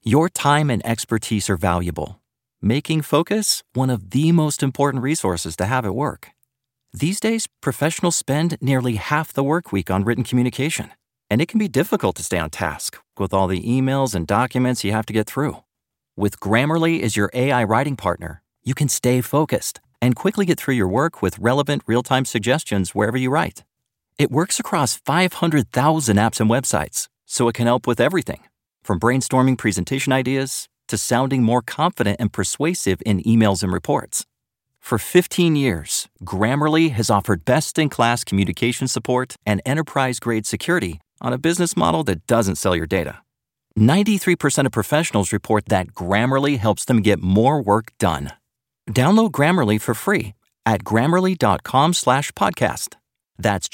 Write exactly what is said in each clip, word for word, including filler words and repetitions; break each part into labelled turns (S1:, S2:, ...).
S1: Your time and expertise are valuable, making focus one of the most important resources to have at work. These days, professionals spend nearly half the work week on written communication, and it can be difficult to stay on task with all the emails and documents you have to get through. With Grammarly as your A I writing partner, you can stay focused and quickly get through your work with relevant real-time suggestions wherever you write. It works across five hundred thousand apps and websites, so it can help with everything, from brainstorming presentation ideas to sounding more confident and persuasive in emails and reports. For fifteen years, Grammarly has offered best-in-class communication support and enterprise-grade security on a business model that doesn't sell your data. ninety-three percent of professionals report that Grammarly helps them get more work done. Download Grammarly for free at grammarly.com slash podcast. That's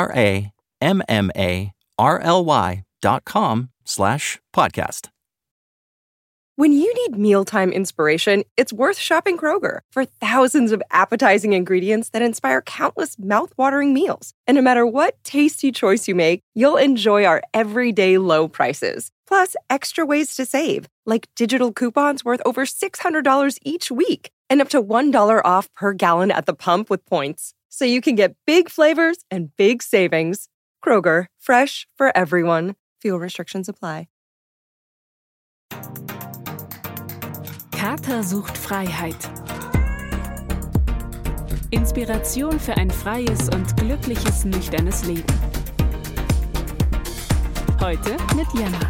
S1: G-R-A-M-M-A-R-L-Y dot com slash podcast.
S2: When you need mealtime inspiration, it's worth shopping Kroger for thousands of appetizing ingredients that inspire countless mouthwatering meals. And no matter what tasty choice you make, you'll enjoy our everyday low prices. Plus, extra ways to save, like digital coupons worth over six hundred dollars each week and up to one dollar off per gallon at the pump with points. So you can get big flavors and big savings. Kroger, fresh for everyone. Fuel restrictions apply.
S3: Kater sucht Freiheit. Inspiration für ein freies und glückliches, nüchternes Leben. Heute mit Jana.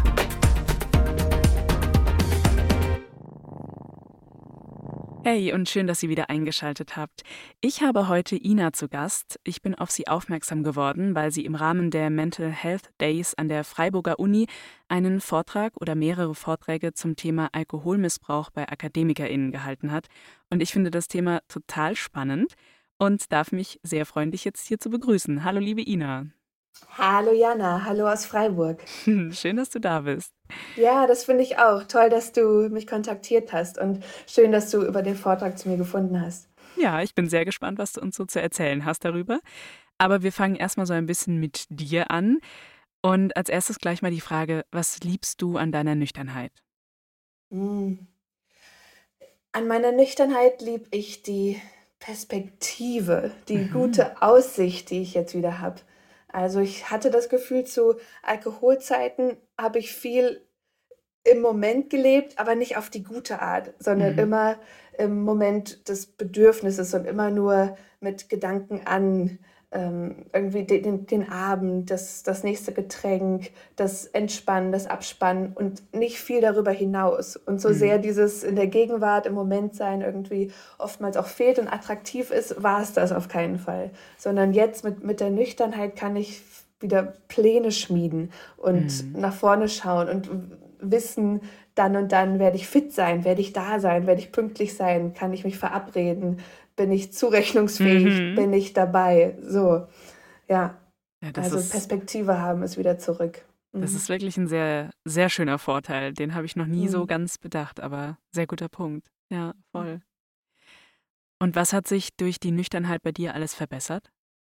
S3: Hey und schön, dass ihr wieder eingeschaltet habt. Ich habe heute Ina zu Gast. Ich bin auf sie aufmerksam geworden, weil sie im Rahmen der Mental Health Days an der Freiburger Uni einen Vortrag oder mehrere Vorträge zum Thema Alkoholmissbrauch bei AkademikerInnen gehalten hat. Und ich finde das Thema total spannend und darf mich sehr freundlich jetzt hier zu begrüßen. Hallo liebe Ina.
S4: Hallo Jana, hallo aus Freiburg.
S3: Schön, dass du da bist.
S4: Ja, das finde ich auch. Toll, dass du mich kontaktiert hast und schön, dass du über den Vortrag zu mir gefunden hast.
S3: Ja, ich bin sehr gespannt, was du uns so zu erzählen hast darüber. Aber wir fangen erstmal so ein bisschen mit dir an. Und als erstes gleich mal die Frage, was liebst du an deiner Nüchternheit?
S4: Mm. An meiner Nüchternheit liebe ich die Perspektive, die
S3: Mhm.
S4: gute Aussicht, die ich jetzt wieder habe. Also ich hatte das Gefühl, zu Alkoholzeiten habe ich viel im Moment gelebt, aber nicht auf die gute Art, sondern
S3: Mhm.
S4: immer im Moment des Bedürfnisses und immer nur mit Gedanken an ähm, irgendwie den, den, den Abend, das, das nächste Getränk, das Entspannen, das Abspannen und nicht viel darüber hinaus. Und so
S3: Mhm.
S4: sehr dieses in der Gegenwart, im Moment sein irgendwie oftmals auch fehlt und attraktiv ist, war es das auf keinen Fall. Sondern jetzt mit, mit der Nüchternheit kann ich wieder Pläne schmieden und
S3: Mhm.
S4: nach vorne schauen und wissen, dann und dann werde ich fit sein, werde ich da sein, werde ich pünktlich sein, kann ich mich verabreden, bin ich zurechnungsfähig,
S3: Mhm.
S4: bin ich dabei. So, ja,
S3: Ja, das
S4: also
S3: ist,
S4: Perspektive haben ist wieder zurück.
S3: das
S4: Mhm.
S3: ist wirklich ein sehr, sehr schöner Vorteil. Den habe ich noch nie so
S4: Mhm.
S3: ganz bedacht, aber sehr guter Punkt. Ja, voll. Und was hat sich durch die Nüchternheit bei dir alles verbessert?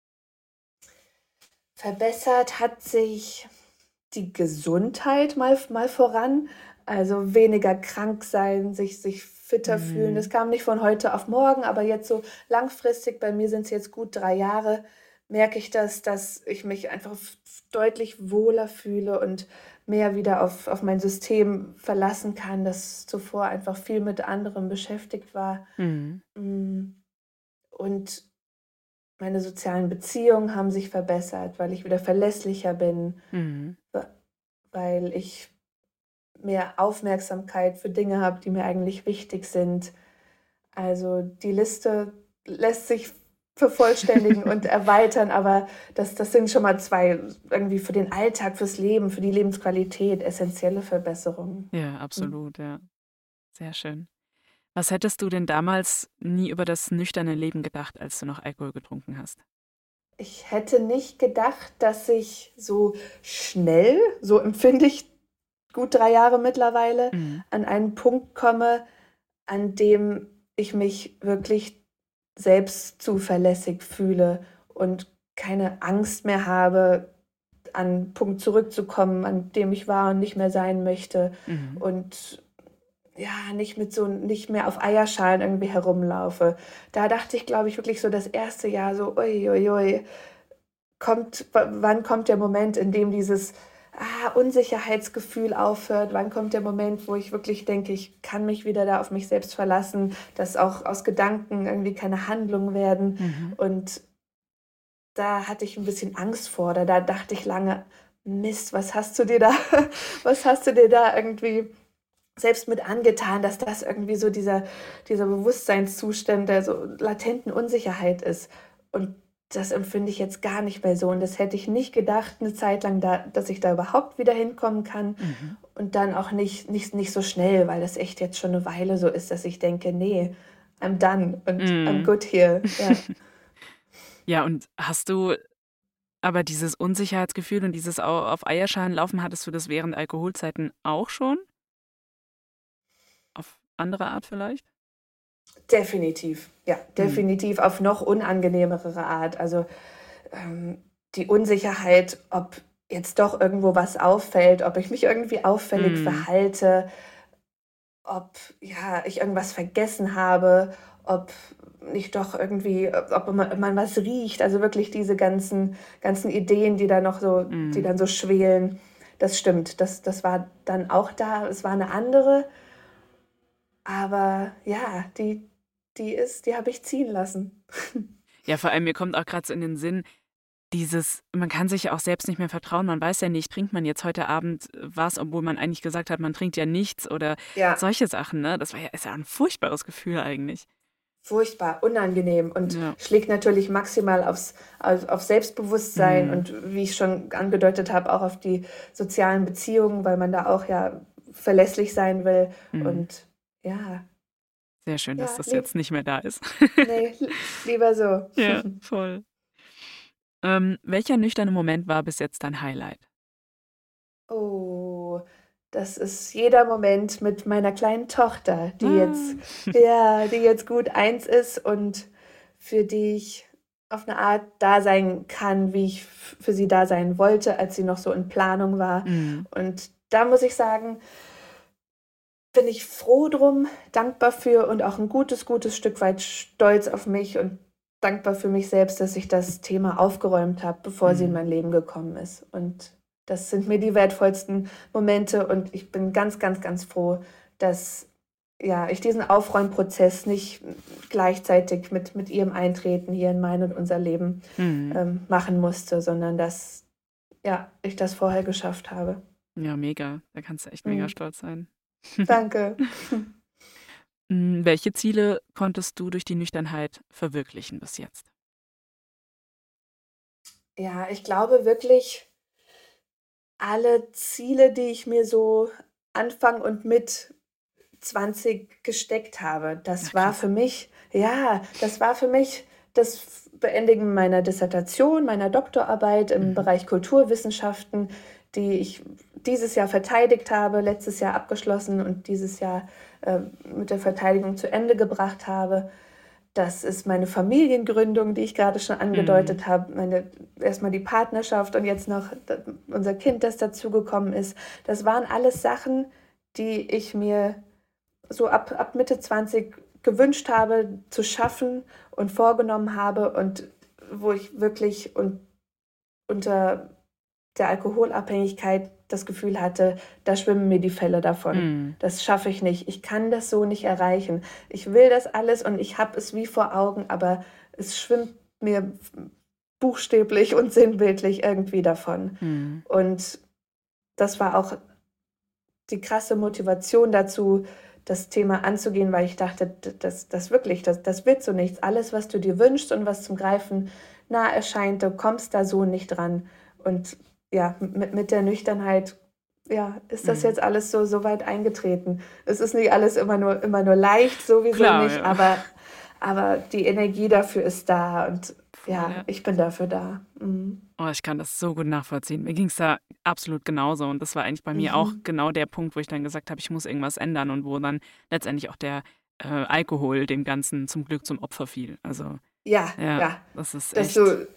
S4: Verbessert hat sich die Gesundheit mal, mal voran. Also weniger krank sein, sich, sich fitter fühlen. Das
S3: Mhm.
S4: kam nicht von heute auf morgen, aber jetzt so langfristig, bei mir sind es jetzt gut drei Jahre, merke ich das, dass ich mich einfach f- deutlich wohler fühle und mehr wieder auf, auf mein System verlassen kann, das zuvor einfach viel mit anderem beschäftigt war.
S3: Mhm.
S4: Mm, Und meine sozialen Beziehungen haben sich verbessert, weil ich wieder verlässlicher bin,
S3: Mhm.
S4: weil ich mehr Aufmerksamkeit für Dinge habe, die mir eigentlich wichtig sind. Also die Liste lässt sich vervollständigen und erweitern, aber das, das sind schon mal zwei irgendwie für den Alltag, fürs Leben, für die Lebensqualität essentielle Verbesserungen.
S3: Ja, absolut, ja. Sehr schön. Was hättest du denn damals nie über das nüchterne Leben gedacht, als du noch Alkohol getrunken hast?
S4: Ich hätte nicht gedacht, dass ich so schnell, so empfinde ich gut drei Jahre mittlerweile,
S3: Mhm.
S4: an einen Punkt komme, an dem ich mich wirklich selbst zuverlässig fühle und keine Angst mehr habe, an einen Punkt zurückzukommen, an dem ich war und nicht mehr sein möchte.
S3: Mhm.
S4: Und ja, nicht mit so, nicht mehr auf Eierschalen irgendwie herumlaufe. Da dachte ich, glaube ich, wirklich so das erste Jahr so, ui, ui, ui, kommt, w- wann kommt der Moment, in dem dieses ah, Unsicherheitsgefühl aufhört? Wann kommt der Moment, wo ich wirklich denke, ich kann mich wieder da auf mich selbst verlassen, dass auch aus Gedanken irgendwie keine Handlungen werden?
S3: Mhm.
S4: Und da hatte ich ein bisschen Angst vor, oder da dachte ich lange, Mist, was hast du dir da, was hast du dir da irgendwie selbst mit angetan, dass das irgendwie so dieser, dieser Bewusstseinszustand der so latenten Unsicherheit ist. Und das empfinde ich jetzt gar nicht mehr so. Und das hätte ich nicht gedacht, eine Zeit lang, da, dass ich da überhaupt wieder hinkommen kann.
S3: Mhm.
S4: Und dann auch nicht, nicht, nicht so schnell, weil das echt jetzt schon eine Weile so ist, dass ich denke, nee, I'm done und I'm
S3: Mhm.
S4: good here. Ja.
S3: Ja, und hast du aber dieses Unsicherheitsgefühl und dieses Au- auf Eierschalen laufen, hattest du das während Alkoholzeiten auch schon? Auf andere Art vielleicht?
S4: Definitiv, ja,
S3: Mhm.
S4: definitiv auf noch unangenehmere Art. Also ähm, die Unsicherheit, ob jetzt doch irgendwo was auffällt, ob ich mich irgendwie auffällig
S3: Mhm.
S4: verhalte, ob ja, ich irgendwas vergessen habe, ob nicht doch irgendwie, ob man, man was riecht. Also wirklich diese ganzen, ganzen Ideen, die da noch so, die
S3: Mhm.
S4: dann so schwelen. Das stimmt, das, das war dann auch da. Es war eine andere, aber ja, die, die ist, die habe ich ziehen lassen.
S3: Ja, vor allem, mir kommt auch gerade so in den Sinn, dieses, man kann sich ja auch selbst nicht mehr vertrauen. Man weiß ja nicht, trinkt man jetzt heute Abend was, obwohl man eigentlich gesagt hat, man trinkt ja nichts oder
S4: Ja,
S3: solche Sachen, ne? Das war ja, ist ja ein furchtbares Gefühl eigentlich.
S4: furchtbar, unangenehm und
S3: Ja.
S4: schlägt natürlich maximal aufs, auf, auf Selbstbewusstsein
S3: Mhm.
S4: und wie ich schon angedeutet habe, auch auf die sozialen Beziehungen, weil man da auch ja verlässlich sein will.
S3: Mhm.
S4: Und ja,
S3: Sehr schön, dass
S4: ja,
S3: das
S4: lieb,
S3: jetzt nicht mehr da ist.
S4: nee, li- lieber so.
S3: Ja, voll. Ähm, welcher nüchterne Moment war bis jetzt dein Highlight?
S4: Oh, das ist jeder Moment mit meiner kleinen Tochter, die
S3: Ah.
S4: jetzt, ja, die jetzt gut eins ist und für die ich auf eine Art da sein kann, wie ich f- für sie da sein wollte, als sie noch so in Planung war.
S3: Mhm.
S4: Und da muss ich sagen, bin ich froh drum, dankbar für und auch ein gutes, gutes Stück weit stolz auf mich und dankbar für mich selbst, dass ich das Thema aufgeräumt habe, bevor sie in
S3: Mhm.
S4: mein Leben gekommen ist. Und das sind mir die wertvollsten Momente und ich bin ganz, ganz, ganz froh, dass ja, ich diesen Aufräumprozess nicht gleichzeitig mit, mit ihrem Eintreten hier in mein und unser Leben
S3: Mhm.
S4: ähm, machen musste, sondern dass ja, ich das vorher geschafft habe.
S3: Ja, mega. Da kannst du echt mega
S4: Mhm.
S3: stolz sein.
S4: Danke.
S3: Mm, welche Ziele konntest du durch die Nüchternheit verwirklichen bis jetzt?
S4: Ja, ich glaube wirklich, alle Ziele, die ich mir so Anfang und mit zwanzig gesteckt habe, das
S3: Ach,
S4: war
S3: krass.
S4: für mich, ja, das war für mich das Beendigen meiner Dissertation, meiner Doktorarbeit im
S3: Mhm.
S4: Bereich Kulturwissenschaften, die ich dieses Jahr verteidigt habe, letztes Jahr abgeschlossen und dieses Jahr äh, mit der Verteidigung zu Ende gebracht habe. Das ist meine Familiengründung, die ich gerade schon
S3: Mhm.
S4: angedeutet habe. Meine, erstmal die Partnerschaft und jetzt noch da- unser Kind, das dazugekommen ist. Das waren alles Sachen, die ich mir so ab, ab Mitte zwanzig gewünscht habe zu schaffen und vorgenommen habe und wo ich wirklich un, unter der Alkoholabhängigkeit das Gefühl hatte, da schwimmen mir die Fälle davon.
S3: Mhm.
S4: Das schaffe ich nicht. Ich kann das so nicht erreichen. Ich will das alles und ich habe es wie vor Augen, aber es schwimmt mir buchstäblich und sinnbildlich irgendwie davon.
S3: Mhm.
S4: Und das war auch die krasse Motivation dazu, das Thema anzugehen, weil ich dachte, d- das, das wirklich, das, das wird so nichts. Alles, was du dir wünschst und was zum Greifen nah erscheint, du kommst da so nicht dran. Und ja, mit, mit der Nüchternheit, ja, ist das
S3: Mhm.
S4: jetzt alles so, so weit eingetreten. Es ist nicht alles immer nur, immer nur leicht, sowieso
S3: Klar,
S4: nicht,
S3: ja.
S4: aber, aber die Energie dafür ist da und
S3: Voll,
S4: ja,
S3: ja.
S4: ich bin dafür da. Mhm.
S3: Oh, ich kann das so gut nachvollziehen. Mir ging es da absolut genauso. Und das war eigentlich bei mir auch
S4: Mhm.
S3: genau der Punkt, wo ich dann gesagt habe, ich muss irgendwas ändern und wo dann letztendlich auch der äh, Alkohol dem Ganzen zum Glück zum Opfer fiel. Also
S4: Ja,
S3: ja,
S4: ja,
S3: das ist
S4: dass
S3: echt.
S4: du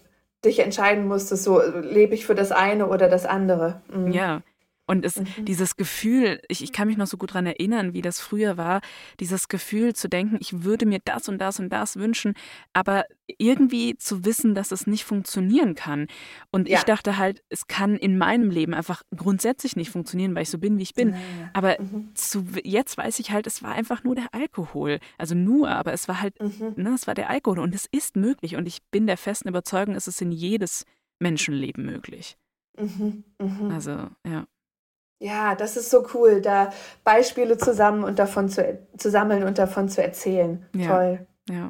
S4: dich entscheiden musstest, so lebe ich für das eine oder das andere. Mhm.
S3: Ja. Und es,
S4: Mhm.
S3: dieses Gefühl, ich, ich kann mich noch so gut daran erinnern, wie das früher war, dieses Gefühl zu denken, ich würde mir das und das und das wünschen, aber irgendwie zu wissen, dass es nicht funktionieren kann. Und ich
S4: Ja.
S3: dachte halt, es kann in meinem Leben einfach grundsätzlich nicht funktionieren, weil ich so bin, wie ich bin.
S4: Ah,
S3: Aber
S4: mhm.
S3: zu, jetzt weiß ich halt, es war einfach nur der Alkohol. Also nur, aber es war halt,
S4: Mhm.
S3: ne, es war der Alkohol und es ist möglich. Und ich bin der festen Überzeugung, es ist in jedes Menschenleben möglich.
S4: Mhm. Mhm.
S3: Also, ja.
S4: Ja, das ist so cool, da Beispiele zusammen und davon zu, e- zu sammeln und davon zu erzählen.
S3: Ja.
S4: Toll.
S3: Ja.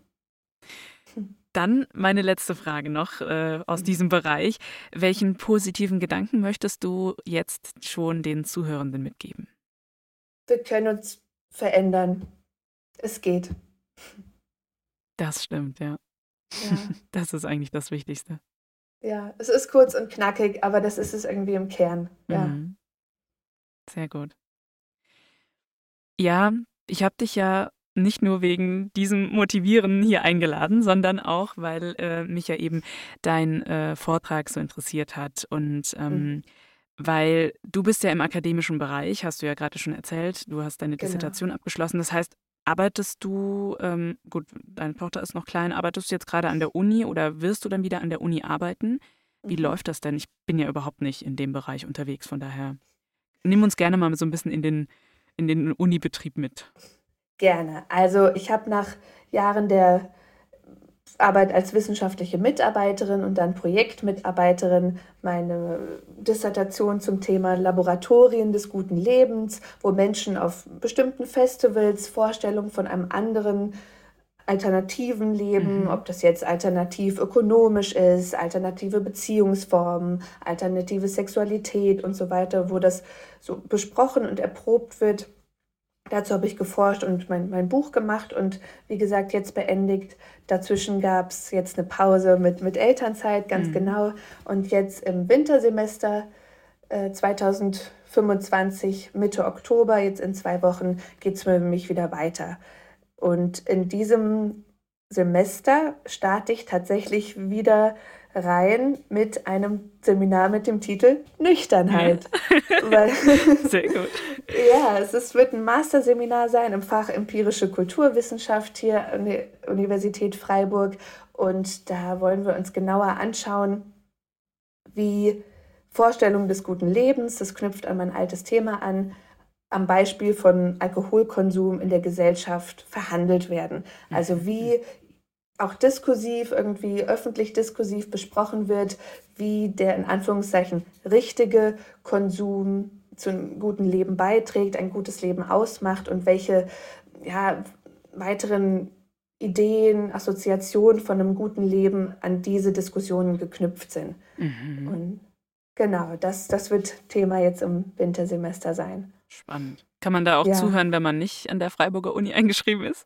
S3: Dann meine letzte Frage noch äh, aus diesem Bereich. Welchen positiven Gedanken möchtest du jetzt schon den Zuhörenden mitgeben?
S4: Wir können uns verändern. Es geht.
S3: Das stimmt, ja.
S4: Ja.
S3: Das ist eigentlich das Wichtigste.
S4: Ja, es ist kurz und knackig, aber das ist es irgendwie im Kern. Ja.
S3: Mhm. Sehr gut. Ja, ich habe dich ja nicht nur wegen diesem Motivieren hier eingeladen, sondern auch, weil äh, mich ja eben dein äh, Vortrag so interessiert hat. Und ähm,
S4: Mhm.
S3: weil du bist ja im akademischen Bereich, hast du ja gerade schon erzählt, du hast deine
S4: Genau.
S3: Dissertation abgeschlossen. Das heißt, arbeitest du, ähm, gut, deine Tochter ist noch klein, arbeitest du jetzt gerade an der Uni oder wirst du dann wieder an der Uni arbeiten? Wie
S4: Mhm.
S3: läuft das denn? Ich bin ja überhaupt nicht in dem Bereich unterwegs, von daher nimm uns gerne mal so ein bisschen in den, in den Unibetrieb mit.
S4: Gerne. Also ich habe nach Jahren der Arbeit als wissenschaftliche Mitarbeiterin und dann Projektmitarbeiterin meine Dissertation zum Thema Laboratorien des guten Lebens, wo Menschen auf bestimmten Festivals Vorstellungen von einem anderen alternativen Leben,
S3: Mhm.
S4: ob das jetzt alternativ ökonomisch ist, alternative Beziehungsformen, alternative Sexualität und so weiter, wo das so besprochen und erprobt wird. Dazu habe ich geforscht und mein, mein Buch gemacht und wie gesagt jetzt beendigt. Dazwischen gab es jetzt eine Pause mit, mit Elternzeit, ganz
S3: Mhm.
S4: genau. Und jetzt im Wintersemester äh, zwanzig fünfundzwanzig, Mitte Oktober, jetzt in zwei Wochen, geht es für mich wieder weiter. Und in diesem Semester starte ich tatsächlich wieder rein mit einem Seminar mit dem Titel Nüchternheit. Weil,
S3: Sehr gut.
S4: ja, es ist, wird ein Masterseminar sein im Fach Empirische Kulturwissenschaft hier an der Universität Freiburg. Und da wollen wir uns genauer anschauen, wie Vorstellungen des guten Lebens, das knüpft an mein altes Thema an, am Beispiel von Alkoholkonsum in der Gesellschaft verhandelt werden. Also wie auch diskursiv, irgendwie öffentlich diskursiv besprochen wird, wie der in Anführungszeichen richtige Konsum zu einem guten Leben beiträgt, ein gutes Leben ausmacht und welche ja, weiteren Ideen, Assoziationen von einem guten Leben an diese Diskussionen geknüpft sind.
S3: Mhm.
S4: Und genau, das, das wird Thema jetzt im Wintersemester sein.
S3: Spannend. Kann man da auch
S4: Ja.
S3: zuhören, wenn man nicht an der Freiburger Uni eingeschrieben ist?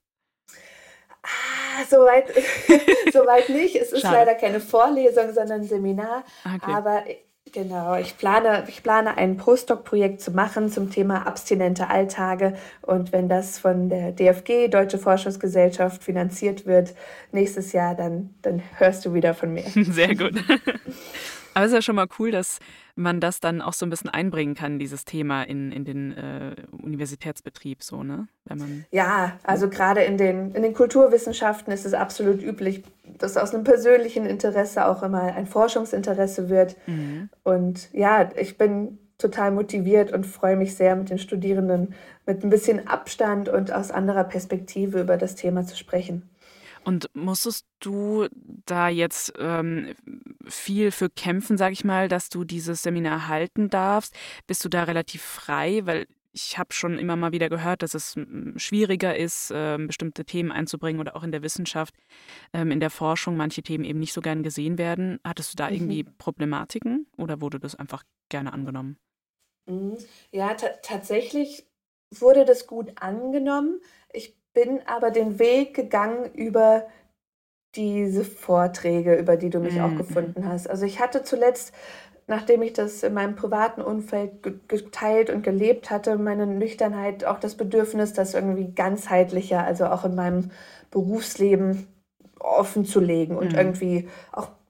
S4: Ah, soweit soweit nicht. Es ist
S3: Schade.
S4: leider keine Vorlesung, sondern ein Seminar.
S3: Okay.
S4: Aber genau, ich plane, ich plane ein Postdoc-Projekt zu machen zum Thema abstinente Alltage. Und wenn das von der D F G, Deutsche Forschungsgesellschaft, finanziert wird, nächstes Jahr, dann, dann hörst du wieder von mir.
S3: Sehr gut. Aber es ist ja schon mal cool, dass man das dann auch so ein bisschen einbringen kann, dieses Thema in, in den äh, Universitätsbetrieb, so, ne? Wenn man,
S4: Ja, also gerade in den, in den Kulturwissenschaften ist es absolut üblich, dass aus einem persönlichen Interesse auch immer ein Forschungsinteresse wird.
S3: mhm.
S4: Und ja, ich bin total motiviert und freue mich sehr, mit den Studierenden mit ein bisschen Abstand und aus anderer Perspektive über das Thema zu sprechen.
S3: Und musstest du da jetzt ähm, viel für kämpfen, sag ich mal, dass du dieses Seminar halten darfst? Bist du da relativ frei? Weil ich habe schon immer mal wieder gehört, dass es mm, schwieriger ist, ähm, bestimmte Themen einzubringen oder auch in der Wissenschaft, ähm, in der Forschung manche Themen eben nicht so gern gesehen werden. Hattest du da irgendwie
S4: Mhm.
S3: Problematiken oder wurde das einfach gerne angenommen?
S4: Mhm. Ja, ta tatsächlich wurde das gut angenommen. Ich bin aber den Weg gegangen über diese Vorträge, über die du mich auch
S3: Mhm.
S4: gefunden hast. Also ich hatte zuletzt, nachdem ich das in meinem privaten Umfeld ge geteilt und gelebt hatte, meine Nüchternheit, auch das Bedürfnis, das irgendwie ganzheitlicher, also auch in meinem Berufsleben offen zu legen und
S3: Mhm.
S4: irgendwie auch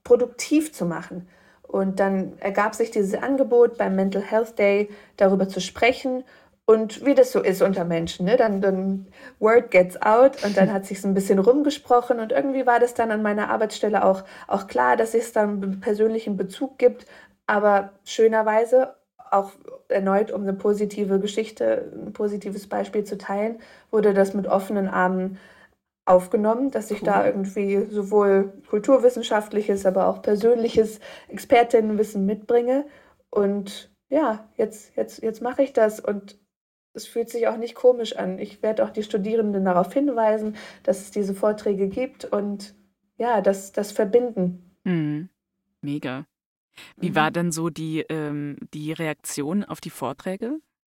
S4: produktiv zu machen. Und dann ergab sich dieses Angebot beim Mental Health Day, darüber zu sprechen. Und wie das so ist unter Menschen, ne? dann, dann Word gets out und dann hat sich so ein bisschen rumgesprochen und irgendwie war das dann an meiner Arbeitsstelle auch, auch klar, dass es dann einen persönlichen Bezug gibt, aber schönerweise auch erneut, um eine positive Geschichte, ein positives Beispiel zu teilen, wurde das mit offenen Armen aufgenommen, dass ich
S3: Cool.
S4: da irgendwie sowohl kulturwissenschaftliches, aber auch persönliches Expertinnenwissen mitbringe. Und ja, jetzt, jetzt, jetzt mache ich das und es fühlt sich auch nicht komisch an. Ich werde auch die Studierenden darauf hinweisen, dass es diese Vorträge gibt und ja, das, das verbinden.
S3: Mhm. Mega. Wie
S4: Mhm.
S3: war denn so die, ähm, die Reaktion auf die Vorträge?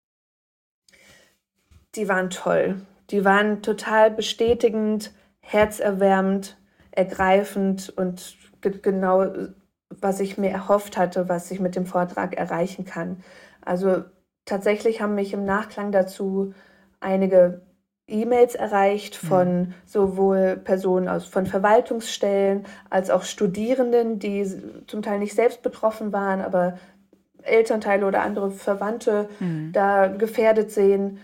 S4: Die waren toll. Die waren total bestätigend, herzerwärmend, ergreifend und ge- genau, was ich mir erhofft hatte, was ich mit dem Vortrag erreichen kann. Also tatsächlich haben mich im Nachklang dazu einige E-Mails erreicht
S3: Mhm.
S4: von sowohl Personen aus von Verwaltungsstellen als auch Studierenden, die s- zum Teil nicht selbst betroffen waren, aber Elternteile oder andere Verwandte
S3: Mhm.
S4: da gefährdet sehen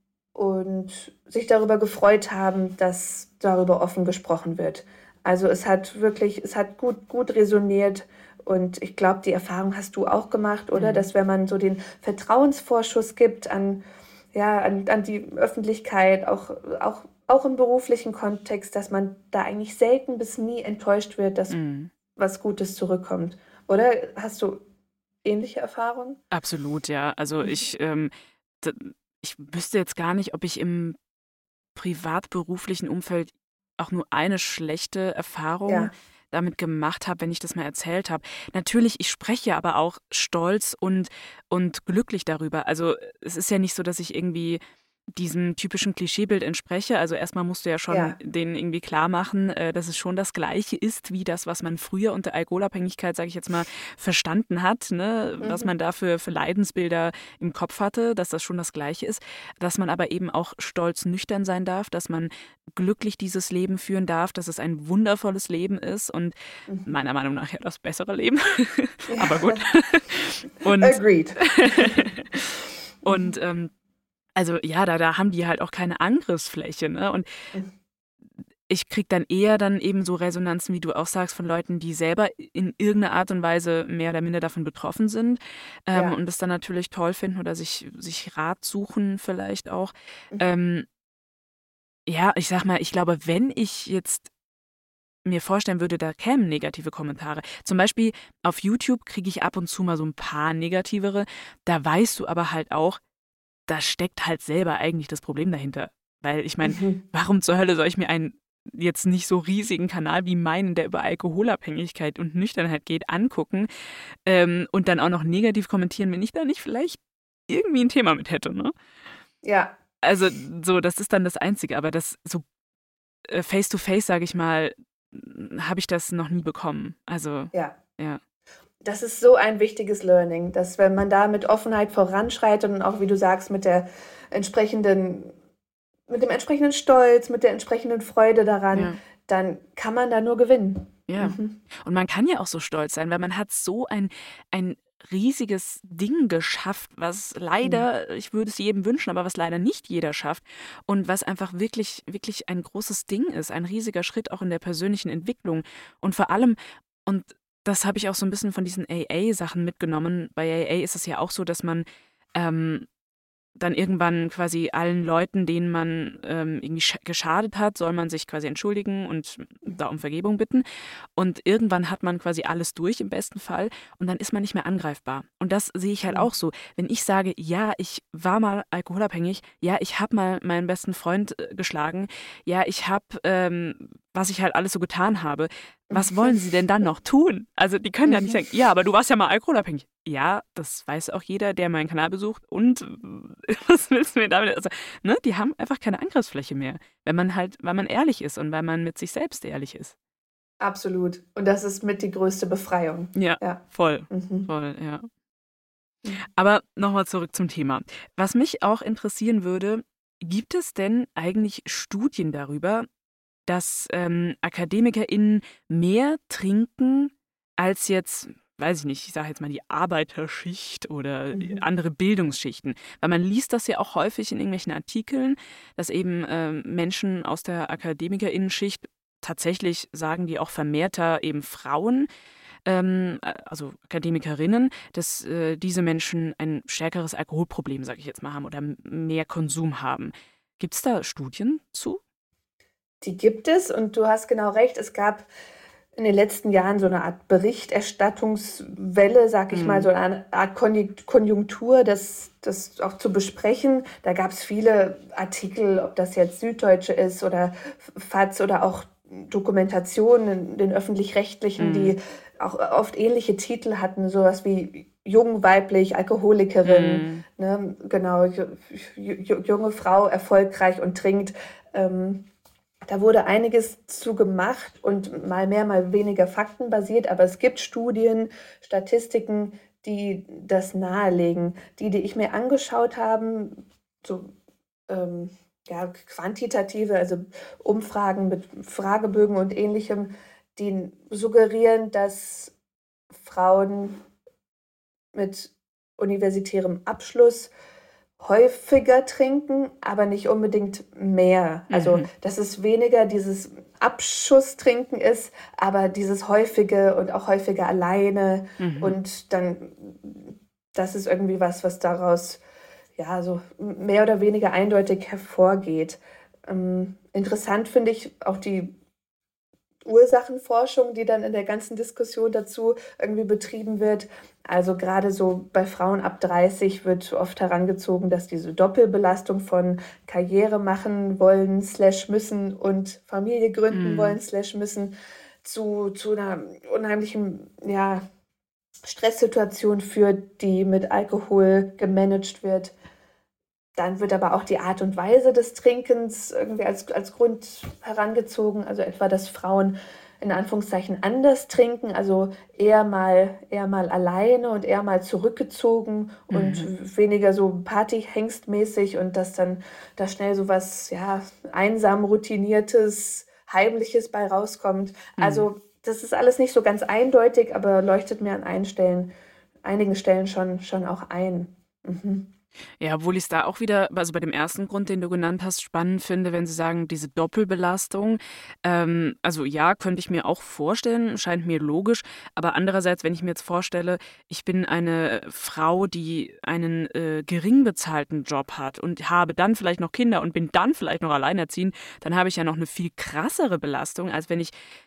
S4: und sich darüber gefreut haben, dass darüber offen gesprochen wird. Also es hat wirklich, es hat gut, gut resoniert und ich glaube, die Erfahrung hast du auch gemacht, oder?
S3: Mhm.
S4: Dass wenn man so den Vertrauensvorschuss gibt an, ja, an, an die Öffentlichkeit, auch, auch, auch im beruflichen Kontext, dass man da eigentlich selten bis nie enttäuscht wird, dass
S3: Mhm.
S4: was Gutes zurückkommt. Oder hast du ähnliche Erfahrungen?
S3: Absolut, ja. Also
S4: Mhm.
S3: ich, ähm, d- ich wüsste jetzt gar nicht, ob ich im privat-beruflichen Umfeld auch nur eine schlechte Erfahrung
S4: Ja,
S3: damit gemacht habe, wenn ich das mal erzählt habe. Natürlich, ich spreche aber auch stolz und, und glücklich darüber. Also es ist ja nicht so, dass ich irgendwie diesem typischen Klischeebild entspreche. Also erstmal musst du ja schon
S4: ja.
S3: denen irgendwie klar machen, äh, dass es schon das Gleiche ist, wie das, was man früher unter Alkoholabhängigkeit, sage ich jetzt mal, verstanden hat, ne? Was
S4: Mhm.
S3: man da für, für Leidensbilder im Kopf hatte, dass das schon das Gleiche ist, dass man aber eben auch stolz nüchtern sein darf, dass man glücklich dieses Leben führen darf, dass es ein wundervolles Leben ist und
S4: Mhm.
S3: meiner Meinung nach ja das bessere Leben.
S4: Ja.
S3: Aber gut. Und,
S4: Agreed.
S3: und ähm, also ja, da, da haben die halt auch keine Angriffsfläche, ne? Und
S4: Mhm.
S3: ich krieg dann eher dann eben so Resonanzen, wie du auch sagst, von Leuten, die selber in irgendeiner Art und Weise mehr oder minder davon betroffen sind ähm,
S4: Ja.
S3: und das dann natürlich toll finden oder sich, sich Rat suchen vielleicht auch.
S4: Mhm.
S3: Ähm, ja, ich sag mal, ich glaube, wenn ich jetzt mir vorstellen würde, da kämen negative Kommentare. Zum Beispiel auf YouTube kriege ich ab und zu mal so ein paar negativere. Da weißt du aber halt auch, da steckt halt selber eigentlich das Problem dahinter. Weil ich meine,
S4: Mhm.
S3: warum zur Hölle soll ich mir einen jetzt nicht so riesigen Kanal wie meinen, der über Alkoholabhängigkeit und Nüchternheit geht, angucken ähm, und dann auch noch negativ kommentieren, wenn ich da nicht vielleicht irgendwie ein Thema mit hätte, ne?
S4: Ja,
S3: Also so, das ist dann das Einzige, aber das so äh, face-to-face, sage ich mal, habe ich das noch nie bekommen. Also,
S4: ja.
S3: ja.
S4: Das ist so ein wichtiges Learning, dass wenn man da mit Offenheit voranschreitet und auch, wie du sagst, mit der entsprechenden, mit dem entsprechenden Stolz, mit der entsprechenden Freude daran,
S3: Ja.
S4: dann kann man da nur gewinnen.
S3: Ja.
S4: Mhm.
S3: Und man kann ja auch so stolz sein, weil man hat so ein, ein riesiges Ding geschafft, was
S4: Mhm.
S3: leider, ich würde es jedem wünschen, aber was leider nicht jeder schafft und was einfach wirklich, wirklich ein großes Ding ist, ein riesiger Schritt auch in der persönlichen Entwicklung. Und vor allem, und das habe ich auch so ein bisschen von diesen A A-Sachen mitgenommen. Bei A A ist es ja auch so, dass man ähm, dann irgendwann quasi allen Leuten, denen man ähm, irgendwie sch- geschadet hat, soll man sich quasi entschuldigen und da um Vergebung bitten. Und irgendwann hat man quasi alles durch im besten Fall und dann ist man nicht mehr angreifbar. Und das sehe ich halt
S4: Mhm.
S3: auch so. Wenn ich sage, ja, ich war mal alkoholabhängig, ja, ich habe mal meinen besten Freund äh, geschlagen, ja, ich habe, ähm, was ich halt alles so getan habe, was wollen sie denn dann noch tun? Also die können ja nicht
S4: Mhm.
S3: sagen, ja, aber du warst ja mal alkoholabhängig. Ja, das weiß auch jeder, der meinen Kanal besucht. Und äh, was willst du mir damit? Also, ne, die haben einfach keine Angriffsfläche mehr, wenn man halt, weil man ehrlich ist und weil man mit sich selbst ehrlich ist.
S4: Absolut. Und das ist mit die größte Befreiung.
S3: Ja,
S4: Ja.
S3: voll,
S4: Mhm.
S3: voll, ja.
S4: Mhm.
S3: Aber nochmal zurück zum Thema. Was mich auch interessieren würde, gibt es denn eigentlich Studien darüber, dass ähm, AkademikerInnen mehr trinken, als jetzt, weiß ich nicht, ich sage jetzt mal die Arbeiterschicht oder
S4: Mhm.
S3: andere Bildungsschichten. Weil man liest das ja auch häufig in irgendwelchen Artikeln, dass eben ähm, Menschen aus der AkademikerInnenschicht tatsächlich sagen, die auch vermehrter eben Frauen, ähm, also Akademikerinnen, dass äh, diese Menschen ein stärkeres Alkoholproblem, sage ich jetzt mal, haben oder m- mehr Konsum haben. Gibt es da Studien zu?
S4: Die gibt es und du hast genau recht. Es gab in den letzten Jahren so eine Art Berichterstattungswelle, sag ich mal, so
S3: Mhm.
S4: eine Art Konjunk- Konjunktur, das, das auch zu besprechen. Da gab es viele Artikel, ob das jetzt Süddeutsche ist oder F A Z oder auch Dokumentationen in den Öffentlich-Rechtlichen,
S3: Mhm.
S4: die auch oft ähnliche Titel hatten, sowas wie Jung, weiblich, Alkoholikerin,
S3: Mhm.
S4: ne? Genau, ju- ju- junge Frau, erfolgreich und trinkt. Ähm, Da wurde einiges zu gemacht und mal mehr, mal weniger faktenbasiert, aber es gibt Studien, Statistiken, die das nahelegen. Die, die ich mir angeschaut habe, so ähm, ja, quantitative, also Umfragen mit Fragebögen und ähnlichem, die suggerieren, dass Frauen mit universitärem Abschluss häufiger trinken, aber nicht unbedingt mehr. Also,
S3: Mhm.
S4: dass es weniger dieses Abschusstrinken ist, aber dieses häufige und auch häufiger alleine.
S3: Mhm.
S4: Und dann, das ist irgendwie was, was daraus ja so mehr oder weniger eindeutig hervorgeht. Ähm, interessant finde ich auch die Ursachenforschung, die dann in der ganzen Diskussion dazu irgendwie betrieben wird. Also gerade so bei Frauen ab dreißig wird oft herangezogen, dass diese Doppelbelastung von Karriere machen wollen, slash müssen und Familie gründen wollen,
S3: Mhm.
S4: slash müssen, zu, zu einer unheimlichen, ja, Stresssituation führt, die mit Alkohol gemanagt wird. Dann wird aber auch die Art und Weise des Trinkens irgendwie als, als Grund herangezogen, also etwa, dass Frauen in Anführungszeichen anders trinken, also eher mal, eher mal alleine und eher mal zurückgezogen und
S3: Mhm.
S4: weniger so Partyhengstmäßig und dass dann da schnell so was, ja, einsam routiniertes, heimliches bei rauskommt.
S3: Mhm.
S4: Also das ist alles nicht so ganz eindeutig, aber leuchtet mir an einigen Stellen, einigen Stellen schon, schon auch ein. Mhm.
S3: Ja, obwohl ich es da auch wieder, also bei dem ersten Grund, den du genannt hast, spannend finde, wenn Sie sagen, diese Doppelbelastung. Ähm, also ja, könnte ich mir auch vorstellen, scheint mir logisch. Aber andererseits, wenn ich mir jetzt vorstelle, ich bin eine Frau, die einen äh, gering bezahlten Job hat und habe dann vielleicht noch Kinder und bin dann vielleicht noch alleinerziehend, dann habe ich ja noch eine viel krassere Belastung, als wenn ich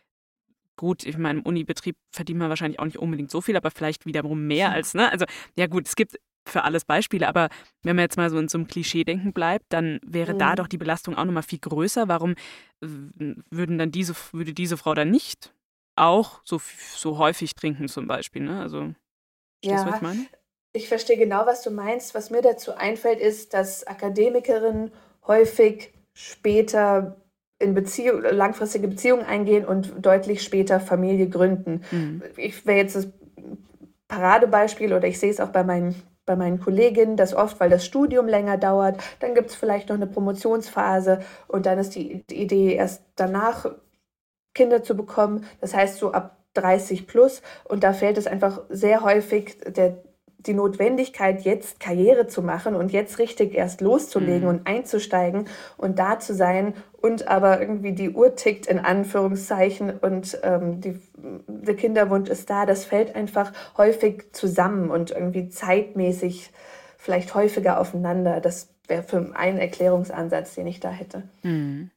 S3: gut, ich meine, im Unibetrieb verdient man wahrscheinlich auch nicht unbedingt so viel, aber vielleicht wiederum mehr als, ne? Also, ja gut, es gibt für alles Beispiele, aber wenn man jetzt mal so in so einem Klischee-Denken bleibt, dann wäre da doch
S4: Mhm.
S3: die Belastung auch nochmal viel größer. Warum äh, würden dann diese, würde diese Frau dann nicht auch so, f- so häufig trinken zum Beispiel, ne? Also, verstehst du, was ich
S4: Ja,
S3: meine?
S4: ich verstehe genau, was du meinst. Was mir dazu einfällt, ist, dass Akademikerinnen häufig später in Beziehung, langfristige Beziehungen eingehen und deutlich später Familie gründen.
S3: Mhm.
S4: Ich wäre jetzt das Paradebeispiel oder ich sehe es auch bei meinen, bei meinen Kolleginnen, dass oft, weil das Studium länger dauert, dann gibt es vielleicht noch eine Promotionsphase und dann ist die, die Idee erst danach Kinder zu bekommen. Das heißt so ab dreißig plus. Und da fällt es einfach sehr häufig der, die Notwendigkeit, jetzt Karriere zu machen und jetzt richtig erst loszulegen
S3: Mhm.
S4: und einzusteigen und da zu sein. Und aber irgendwie die Uhr tickt in Anführungszeichen und ähm, die, der Kinderwunsch ist da. Das fällt einfach häufig zusammen und irgendwie zeitmäßig vielleicht häufiger aufeinander. Das wäre für einen Erklärungsansatz, den ich da hätte.
S3: Mhm.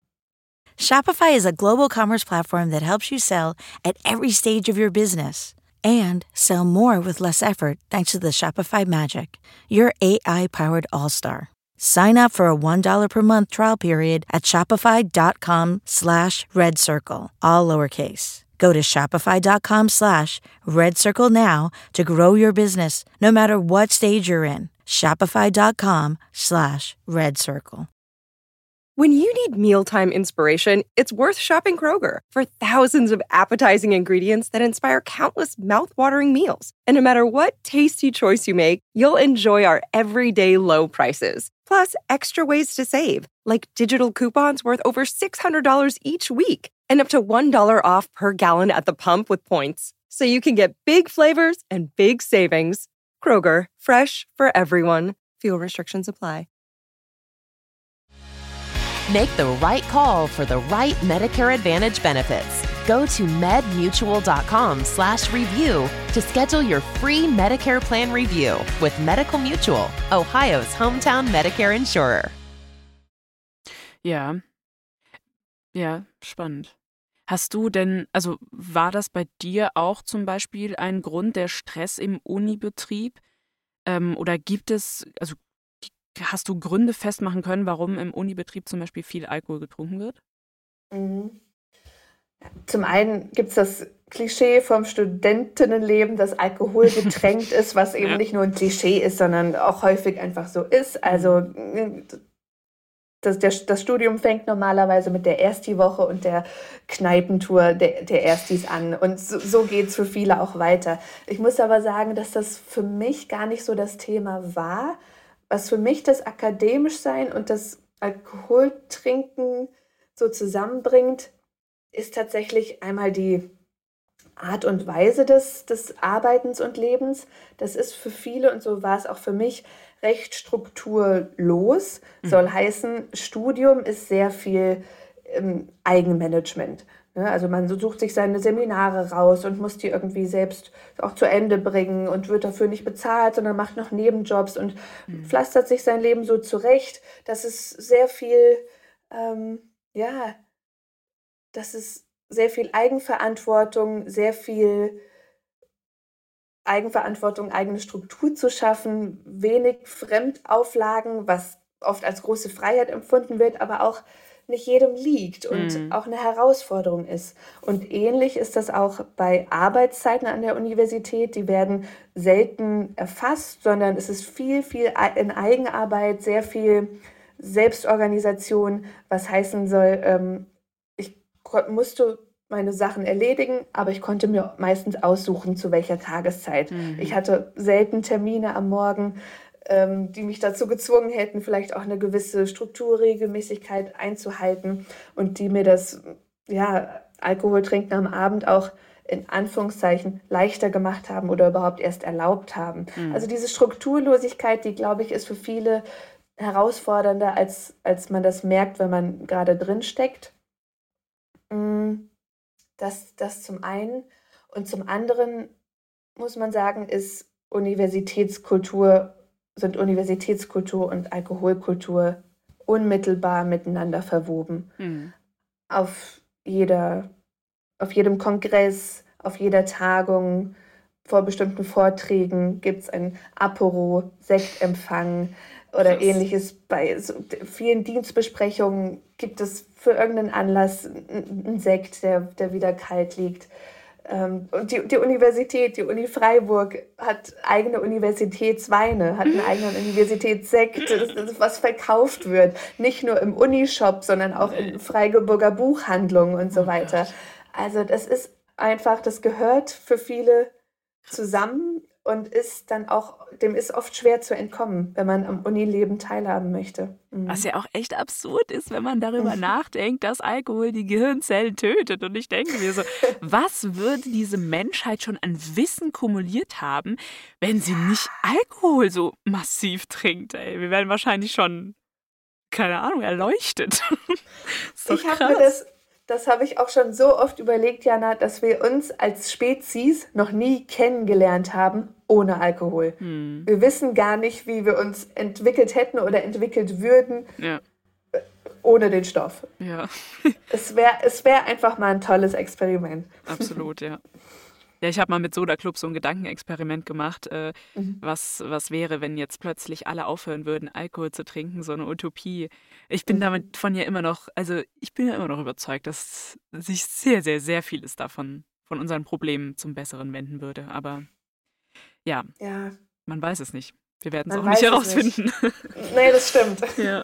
S5: Shopify is a global commerce platform that helps you sell at every stage of your business and sell more with less effort thanks to the Shopify Magic, your A I-powered all-star. Sign up for a one dollar per month trial period at shopify.com slash red circle, all lowercase. Go to shopify.com slash red circle now to grow your business no matter what stage you're in. Shopify.com slash red circle.
S2: When you need mealtime inspiration, it's worth shopping Kroger for thousands of appetizing ingredients that inspire countless mouthwatering meals. And no matter what tasty choice you make, you'll enjoy our everyday low prices. Plus, extra ways to save, like digital coupons worth over six hundred dollars each week and up to one dollar off per gallon at the pump with points. so you can get big flavors and big savings. Kroger, fresh for everyone. Fuel restrictions apply.
S6: Make the right call for the right Medicare Advantage benefits. Go to medmutual.com slash review to schedule your free Medicare plan review with Medical Mutual, Ohio's hometown Medicare insurer.
S3: Ja, ja, spannend. Hast du denn, also war das bei dir auch zum Beispiel ein Grund, der Stress im Unibetrieb? Ähm, oder gibt es, also hast du Gründe festmachen können, warum im Unibetrieb zum Beispiel viel Alkohol getrunken wird?
S4: Mhm. Zum einen gibt es das Klischee vom Studentinnenleben, dass Alkohol getränkt ist, was eben
S3: Ja.
S4: nicht nur ein Klischee ist, sondern auch häufig einfach so ist. Also das, der, das Studium fängt normalerweise mit der Ersti-Woche und der Kneipentour der, der Erstis an. Und so, so geht es für viele auch weiter. Ich muss aber sagen, dass das für mich gar nicht so das Thema war. Was für mich das Akademischsein und das Alkoholtrinken so zusammenbringt, ist tatsächlich einmal die Art und Weise des, des Arbeitens und Lebens. Das ist für viele, und so war es auch für mich, recht strukturlos. Mhm. Soll heißen, Studium ist sehr viel ähm, Eigenmanagement. Ne? Also man sucht sich seine Seminare raus und muss die irgendwie selbst auch zu Ende bringen und wird dafür nicht bezahlt, sondern macht noch Nebenjobs und mhm. pflastert sich sein Leben so zurecht. Das ist sehr viel, ähm, ja, das ist sehr viel Eigenverantwortung, sehr viel Eigenverantwortung, eigene Struktur zu schaffen, wenig Fremdauflagen, was oft als große Freiheit empfunden wird, aber auch nicht jedem liegt und mhm. auch eine Herausforderung ist. Und ähnlich ist das auch bei Arbeitszeiten an der Universität. Die werden selten erfasst, sondern es ist viel, viel in Eigenarbeit, sehr viel Selbstorganisation, was heißen soll, ähm, musste meine Sachen erledigen, aber ich konnte mir meistens aussuchen, zu welcher Tageszeit. Mhm. Ich hatte selten Termine am Morgen, ähm, die mich dazu gezwungen hätten, vielleicht auch eine gewisse Struktur, Regelmäßigkeit einzuhalten und die mir das ja, Alkoholtrinken am Abend auch in Anführungszeichen leichter gemacht haben oder überhaupt erst erlaubt haben. Mhm. Also diese Strukturlosigkeit, die, glaube ich, ist für viele herausfordernder, als, als man das merkt, wenn man gerade drin steckt. Das, das zum einen. Und zum anderen muss man sagen, ist Universitätskultur, sind Universitätskultur und Alkoholkultur unmittelbar miteinander verwoben. Mhm. Auf jeder, auf jedem Kongress, auf jeder Tagung, vor bestimmten Vorträgen gibt es ein Apero, Sektempfang oder Krass. Ähnliches. Bei so vielen Dienstbesprechungen gibt es für irgendeinen Anlass einen Sekt, der, der wieder kalt liegt. Ähm, und die, die Universität, die Uni Freiburg hat eigene Universitätsweine, hat einen eigenen Universitätssekt, das, das, was verkauft wird. Nicht nur im Unishop, sondern auch in Freiburger Buchhandlungen und so weiter. Also das ist einfach, das gehört für viele zusammen und ist dann auch, dem ist oft schwer zu entkommen, wenn man am Unileben teilhaben möchte. Mhm.
S3: Was ja auch echt absurd ist, wenn man darüber nachdenkt, dass Alkohol die Gehirnzellen tötet. Und ich denke mir so, was würde diese Menschheit schon an Wissen kumuliert haben, wenn sie nicht Alkohol so massiv trinkt? Ey, wir werden wahrscheinlich schon, keine Ahnung, erleuchtet.
S4: Ist doch ich habe mir das Das habe ich auch schon so oft überlegt, Jana, dass wir uns als Spezies noch nie kennengelernt haben ohne Alkohol. Hm. Wir wissen gar nicht, wie wir uns entwickelt hätten oder entwickelt würden ja. ohne den Stoff.
S3: Ja.
S4: Es wäre es wär einfach mal ein tolles Experiment.
S3: Absolut, ja. Ja, ich habe mal mit Soda Club so ein Gedankenexperiment gemacht, äh, mhm. was, was wäre, wenn jetzt plötzlich alle aufhören würden, Alkohol zu trinken, so eine Utopie. Ich bin mhm. damit von ja immer noch, also ich bin ja immer noch überzeugt, dass sich sehr, sehr, sehr vieles davon, von unseren Problemen zum Besseren wenden würde. Aber ja,
S4: ja.
S3: man weiß es nicht. Wir werden es auch nicht herausfinden.
S4: Nicht. Nee, das stimmt.
S3: Ja.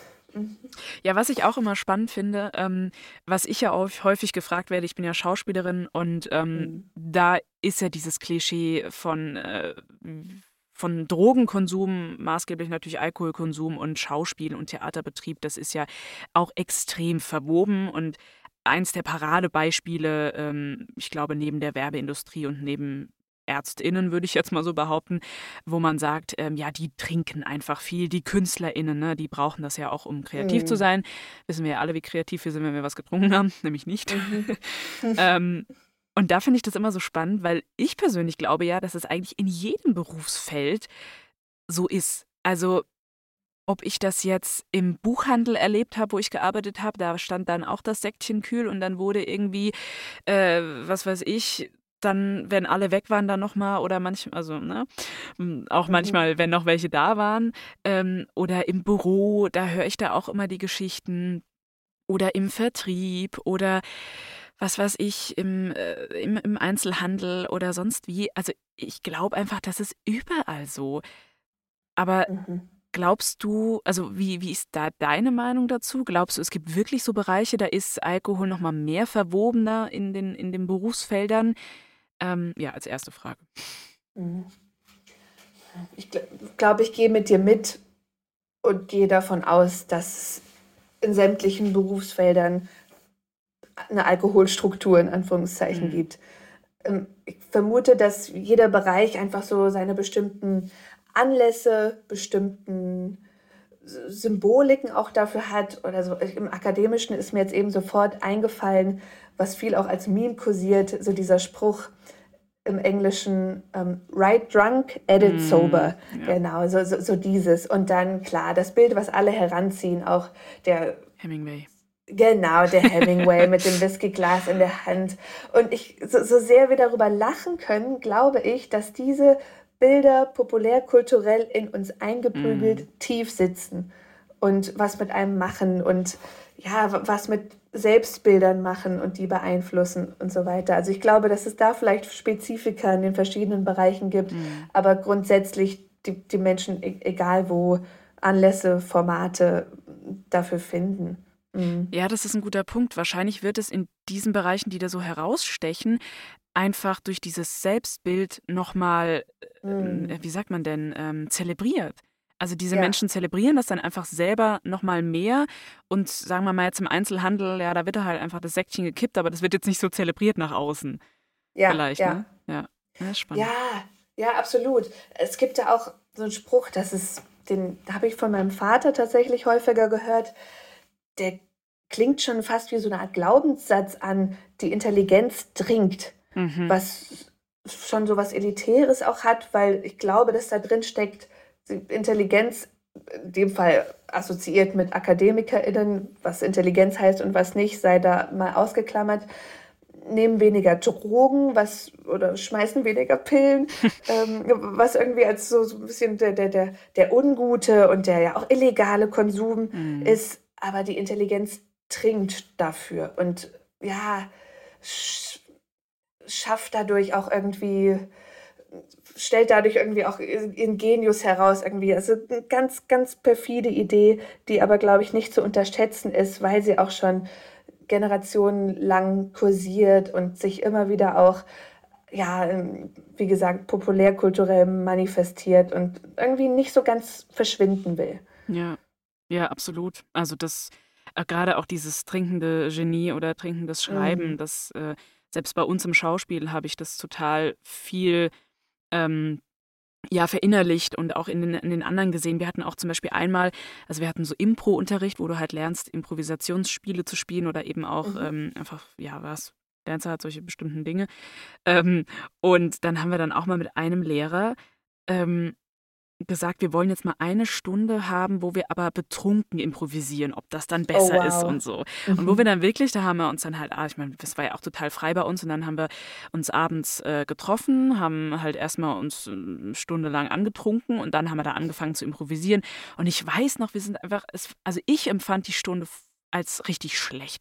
S3: Ja, was ich auch immer spannend finde, ähm, was ich ja auch häufig gefragt werde, ich bin ja Schauspielerin und ähm, mhm. da ist ja dieses Klischee von, äh, von Drogenkonsum, maßgeblich natürlich Alkoholkonsum und Schauspiel und Theaterbetrieb, das ist ja auch extrem verwoben und eins der Paradebeispiele, ähm, ich glaube, neben der Werbeindustrie und neben ÄrztInnen, würde ich jetzt mal so behaupten, wo man sagt, ähm, ja, die trinken einfach viel, die KünstlerInnen, ne, die brauchen das ja auch, um kreativ zu
S4: Mhm.
S3: sein. Wissen wir ja alle, wie kreativ wir sind, wenn wir was getrunken haben, nämlich nicht.
S4: Mhm.
S3: ähm, und da finde ich das immer so spannend, weil ich persönlich glaube ja, dass es eigentlich in jedem Berufsfeld so ist. Also ob ich das jetzt im Buchhandel erlebt habe, wo ich gearbeitet habe, da stand dann auch das Säckchen kühl und dann wurde irgendwie, äh, was weiß ich, dann, wenn alle weg waren, dann nochmal oder manchmal, also, ne, m, auch
S4: Mhm.
S3: manchmal, wenn noch welche da waren, ähm, oder im Büro, da höre ich da auch immer die Geschichten oder im Vertrieb oder was weiß ich, im, äh, im, im Einzelhandel oder sonst wie. Also ich glaube einfach, das ist überall so. Aber
S4: Mhm.
S3: glaubst du, also wie, wie ist da deine Meinung dazu? Glaubst du, es gibt wirklich so Bereiche, da ist Alkohol nochmal mehr verwobener in den, in den Berufsfeldern? Ähm, ja, als erste Frage.
S4: Mhm. Ich glaube, glaub, ich gehe mit dir mit und gehe davon aus, dass es in sämtlichen Berufsfeldern eine Alkoholstruktur in Anführungszeichen
S3: Mhm.
S4: gibt. Ähm, Ich vermute, dass jeder Bereich einfach so seine bestimmten Anlässe, bestimmten S- Symboliken auch dafür hat. Oder so im Akademischen ist mir jetzt eben sofort eingefallen, was viel auch als Meme kursiert, so dieser Spruch im Englischen, ähm, right drunk, edit
S3: Mm,
S4: sober.
S3: ja,
S4: Genau, so, so, so dieses. Und dann, klar, das Bild, was alle heranziehen, auch der
S3: Hemingway.
S4: Genau, der Hemingway mit dem Whiskyglas in der Hand. Und ich, so, so sehr wir darüber lachen können, glaube ich, dass diese Bilder populärkulturell in uns eingeprügelt
S3: Mm,
S4: tief sitzen und was mit einem machen und ja, wa- was mit Selbstbildern machen und die beeinflussen und so weiter. Also ich glaube, dass es da vielleicht Spezifika in den verschiedenen Bereichen gibt,
S3: mm.
S4: aber grundsätzlich die, die Menschen, e- egal wo, Anlässe, Formate dafür finden. Mhm.
S3: Ja, das ist ein guter Punkt. Wahrscheinlich wird es in diesen Bereichen, die da so herausstechen, einfach durch dieses Selbstbild nochmal,
S4: Mhm.
S3: wie sagt man denn, ähm, zelebriert. Also diese
S4: Ja,
S3: Menschen zelebrieren das dann einfach selber nochmal mehr und sagen wir mal jetzt im Einzelhandel, ja, da wird da halt einfach das Säckchen gekippt, aber das wird jetzt nicht so zelebriert nach außen.
S4: ja,
S3: Vielleicht,
S4: ja.
S3: ne? Ja, ja, ist
S4: Ja,
S3: spannend.
S4: ja, absolut. Es gibt da auch so einen Spruch, das ist, den habe ich von meinem Vater tatsächlich häufiger gehört. Der klingt schon fast wie so eine Art Glaubenssatz an, die Intelligenz dringt,
S3: Mhm.
S4: was schon so was Elitäres auch hat, weil ich glaube, dass da drin steckt, die Intelligenz, in dem Fall assoziiert mit AkademikerInnen, was Intelligenz heißt und was nicht, sei da mal ausgeklammert, nehmen weniger Drogen, was oder schmeißen weniger Pillen, ähm, was irgendwie als so, so ein bisschen der, der, der, der ungute und der ja auch illegale Konsum
S3: Mhm.
S4: ist, aber die Intelligenz trinkt dafür und ja, sch schafft dadurch auch irgendwie, stellt dadurch irgendwie auch ihren Genius heraus irgendwie. Also eine ganz, ganz perfide Idee, die aber, glaube ich, nicht zu unterschätzen ist, weil sie auch schon generationenlang kursiert und sich immer wieder auch, ja, ähm, wie gesagt, populärkulturell manifestiert und irgendwie nicht so ganz verschwinden will.
S3: Ja, ja, absolut. Also das, äh, gerade auch dieses trinkende Genie oder trinkendes Schreiben,
S4: Mhm.
S3: das, äh, selbst bei uns im Schauspiel habe ich das total viel ähm, ja, verinnerlicht und auch in den, in den anderen gesehen. Wir hatten auch zum Beispiel einmal, also wir hatten so Impro-Unterricht, wo du halt lernst, Improvisationsspiele zu spielen oder eben auch
S4: Mhm.
S3: ähm, einfach, ja, was, lernst halt solche bestimmten Dinge. Ähm, und dann haben wir dann auch mal mit einem Lehrer ähm, gesagt, wir wollen jetzt mal eine Stunde haben, wo wir aber betrunken improvisieren, ob das dann
S4: Oh,
S3: besser ist
S4: wow.
S3: und so. Und wo wir
S4: Mhm.
S3: dann wirklich, da haben wir uns dann halt, ah, ich meine, das war ja auch total frei bei uns und dann haben wir uns abends äh, getroffen, haben halt erstmal uns eine Stunde lang angetrunken und dann haben wir da angefangen zu improvisieren. Und ich weiß noch, wir sind einfach, es, also ich empfand die Stunde f- als richtig schlecht.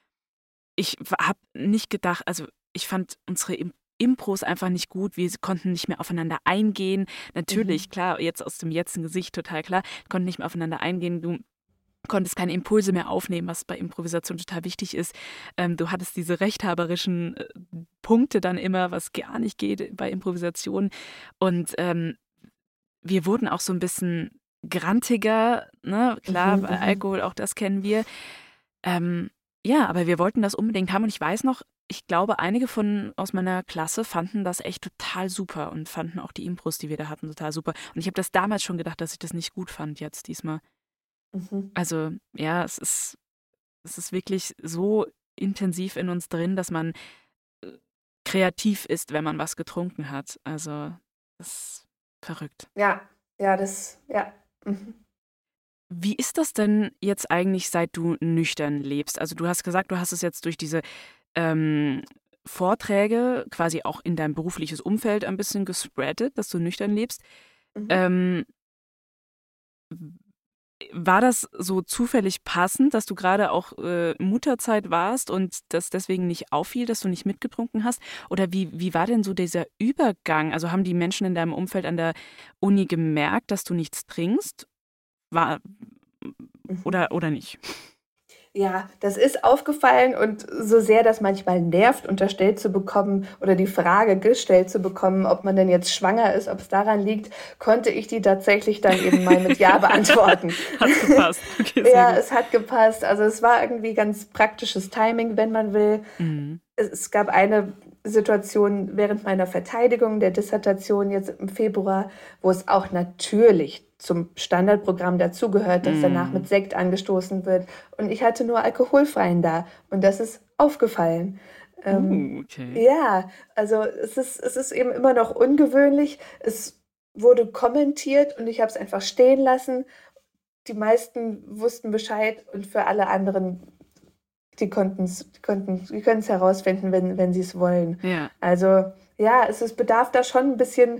S3: Ich habe nicht gedacht, also ich fand unsere Im Impros einfach nicht gut. Wir konnten nicht mehr aufeinander eingehen. Natürlich,
S4: Mhm.
S3: klar, jetzt aus dem jetzigen Gesicht total klar, konnten nicht mehr aufeinander eingehen. Du konntest keine Impulse mehr aufnehmen, was bei Improvisation total wichtig ist. Ähm, du hattest diese rechthaberischen äh, Punkte dann immer, was gar nicht geht bei Improvisation. Und ähm, wir wurden auch so ein bisschen grantiger, ne? Klar,
S4: Mhm.
S3: bei
S4: Mhm.
S3: Alkohol, auch das kennen wir. Ähm, ja, aber wir wollten das unbedingt haben und ich weiß noch, ich glaube, einige von aus meiner Klasse fanden das echt total super und fanden auch die Impros, die wir da hatten, total super. Und ich habe das damals schon gedacht, dass ich das nicht gut fand jetzt diesmal.
S4: Mhm.
S3: Also ja, es ist, es ist wirklich so intensiv in uns drin, dass man äh, kreativ ist, wenn man was getrunken hat. Also das ist verrückt.
S4: Ja, ja, das, ja. Mhm.
S3: Wie ist das denn jetzt eigentlich, seit du nüchtern lebst? Also du hast gesagt, du hast es jetzt durch diese ähm, Vorträge quasi auch in dein berufliches Umfeld ein bisschen gespreadet, dass du nüchtern lebst.
S4: Mhm.
S3: Ähm, war das so zufällig passend, dass du gerade auch äh, Mutterzeit warst und das deswegen nicht auffiel, dass du nicht mitgetrunken hast? Oder wie, wie war denn so dieser Übergang? Also haben die Menschen in deinem Umfeld an der Uni gemerkt, dass du nichts trinkst? War
S4: Mhm.
S3: oder, oder nicht?
S4: Ja, das ist aufgefallen und so sehr das manchmal nervt, unterstellt zu bekommen oder die Frage gestellt zu bekommen, ob man denn jetzt schwanger ist, ob es daran liegt, konnte ich die tatsächlich dann eben mal mit Ja beantworten.
S3: Hat gepasst. Okay, sehr
S4: Ja,
S3: gut.
S4: es hat gepasst. Also es war irgendwie ganz praktisches Timing, wenn man will.
S3: Mhm.
S4: Es, es gab eine Situation während meiner Verteidigung der Dissertation jetzt im Februar, wo es auch natürlich zum Standardprogramm dazugehört, dass danach mit
S3: Mhm.
S4: Sekt angestoßen wird. Und ich hatte nur alkoholfreien da. Und das ist aufgefallen. Ähm,
S3: Oh, okay.
S4: ja, also es ist, es ist eben immer noch ungewöhnlich. Es wurde kommentiert und ich habe es einfach stehen lassen. Die meisten wussten Bescheid und für alle anderen, die konnten's, die konnten, die können es herausfinden, wenn, wenn sie es wollen.
S3: Ja,
S4: Also ja, es ist, bedarf da schon ein bisschen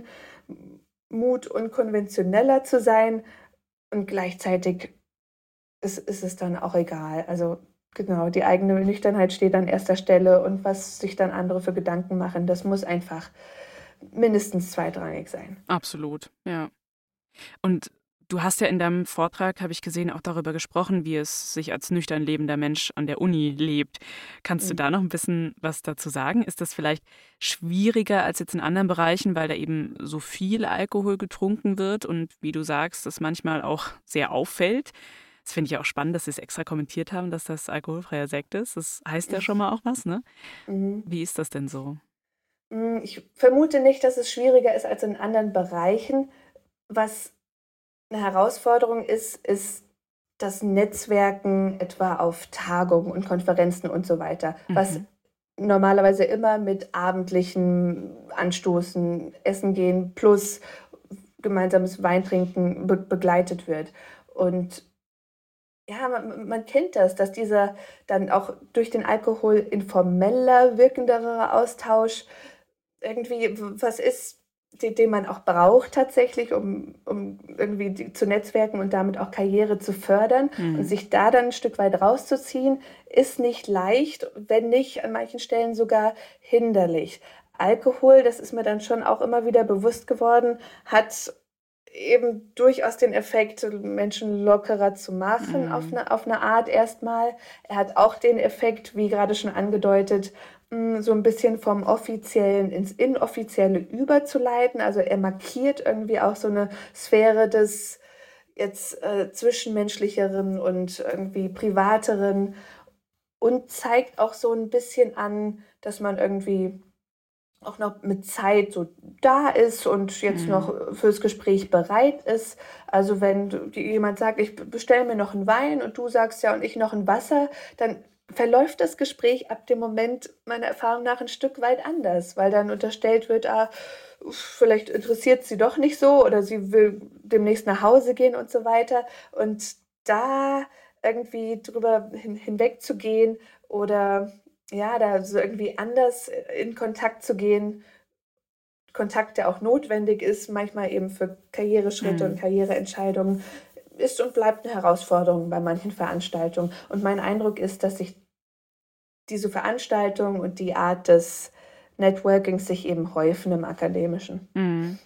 S4: Mut, unkonventioneller zu sein und gleichzeitig ist, ist es dann auch egal. Also genau, die eigene Nüchternheit steht an erster Stelle und was sich dann andere für Gedanken machen, das muss einfach mindestens zweitrangig sein.
S3: absolut. Ja. Und du hast ja in deinem Vortrag, habe ich gesehen, auch darüber gesprochen, wie es sich als nüchtern lebender Mensch an der Uni lebt. Kannst du
S4: Mhm.
S3: da noch ein bisschen was dazu sagen? Ist das vielleicht schwieriger als jetzt in anderen Bereichen, weil da eben so viel Alkohol getrunken wird und wie du sagst, das manchmal auch sehr auffällt? Das finde ich auch spannend, dass Sie es extra kommentiert haben, dass das alkoholfreier Sekt ist. Das heißt ja schon mal auch was, ne?
S4: Mhm.
S3: Wie ist das denn so?
S4: Mm, Ich vermute nicht, dass es schwieriger ist als in anderen Bereichen. Was eine Herausforderung ist, ist das Netzwerken etwa auf Tagungen und Konferenzen und so weiter, was
S3: Mhm.
S4: normalerweise immer mit abendlichem Anstoßen, Essen gehen plus gemeinsames Weintrinken be begleitet wird. Und ja, man man kennt das, dass dieser dann auch durch den Alkohol informeller wirkendere Austausch irgendwie w was ist, de den man auch braucht tatsächlich, um um irgendwie die zu netzwerken und damit auch Karriere zu fördern. Und
S3: Mhm.
S4: sich da dann 'n Stück weit rauszuziehen, ist nicht leicht, wenn nicht an manchen Stellen sogar hinderlich. Alkohol, das ist mir dann schon auch immer wieder bewusst geworden, hat eben durchaus den Effekt, Menschen lockerer zu machen auf
S3: Mhm.
S4: 'ne auf 'ne Art erstmal. Er hat auch den Effekt, wie gerade schon angedeutet, hm, so ein bisschen vom Offiziellen ins Inoffizielle überzuleiten. Also, er markiert irgendwie auch so eine Sphäre des jetzt, äh, Zwischenmenschlicheren und irgendwie Privateren und zeigt auch so ein bisschen an, dass man irgendwie auch noch mit Zeit so da ist und jetzt
S3: Mhm.
S4: noch fürs Gespräch bereit ist. Also, wenn du die jemand sagt: „Ich bestelle mir noch einen Wein“ und du sagst: „Ja, und ich noch ein Wasser“, dann verläuft das Gespräch ab dem Moment meiner Erfahrung nach ein Stück weit anders, weil dann unterstellt wird: „Ah, vielleicht interessiert sie doch nicht so oder sie will demnächst nach Hause gehen“ und so weiter. Und da irgendwie drüber hin hinwegzugehen oder ja, da so irgendwie anders in Kontakt zu gehen, Kontakt, der auch notwendig ist, manchmal eben für Karriereschritte und
S3: Mhm.
S4: Karriereentscheidungen, ist und bleibt eine Herausforderung bei manchen Veranstaltungen. Und mein Eindruck ist, dass sich diese Veranstaltung und die Art des Networkings sich eben häufen im Akademischen.
S3: Mhm.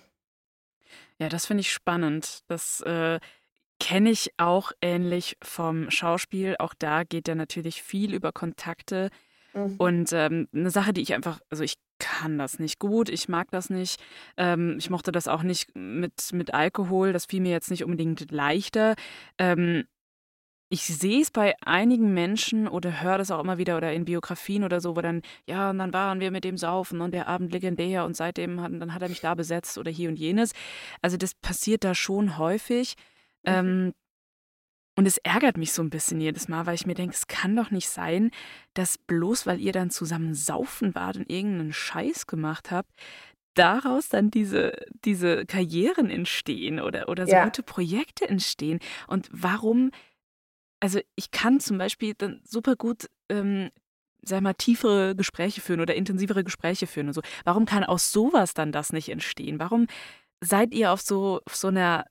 S3: Ja, das finde ich spannend. Das äh, kenne ich auch ähnlich vom Schauspiel. Auch da geht ja natürlich viel über Kontakte.
S4: Mhm.
S3: Und ähm, eine Sache, die ich einfach, also ich kann das nicht gut, ich mag das nicht. Ähm, ich mochte das auch nicht mit, mit Alkohol, das fiel mir jetzt nicht unbedingt leichter. Ähm, ich sehe es bei einigen Menschen oder höre das auch immer wieder oder in Biografien oder so, wo dann, ja, und dann waren wir mit dem Saufen und der Abend legendär und seitdem hat, dann hat er mich da besetzt oder hier und jenes. Also das passiert da schon häufig.
S4: Mhm.
S3: Ähm, und es ärgert mich so ein bisschen jedes Mal, weil ich mir denke, es kann doch nicht sein, dass bloß weil ihr dann zusammen saufen wart und irgendeinen Scheiß gemacht habt, daraus dann diese, diese Karrieren entstehen oder, oder so
S4: Ja.
S3: gute Projekte entstehen. Und warum, also ich kann zum Beispiel dann super gut, ähm, sag mal, tiefere Gespräche führen oder intensivere Gespräche führen und so. Warum kann aus sowas dann das nicht entstehen? Warum seid ihr auf so, auf so einer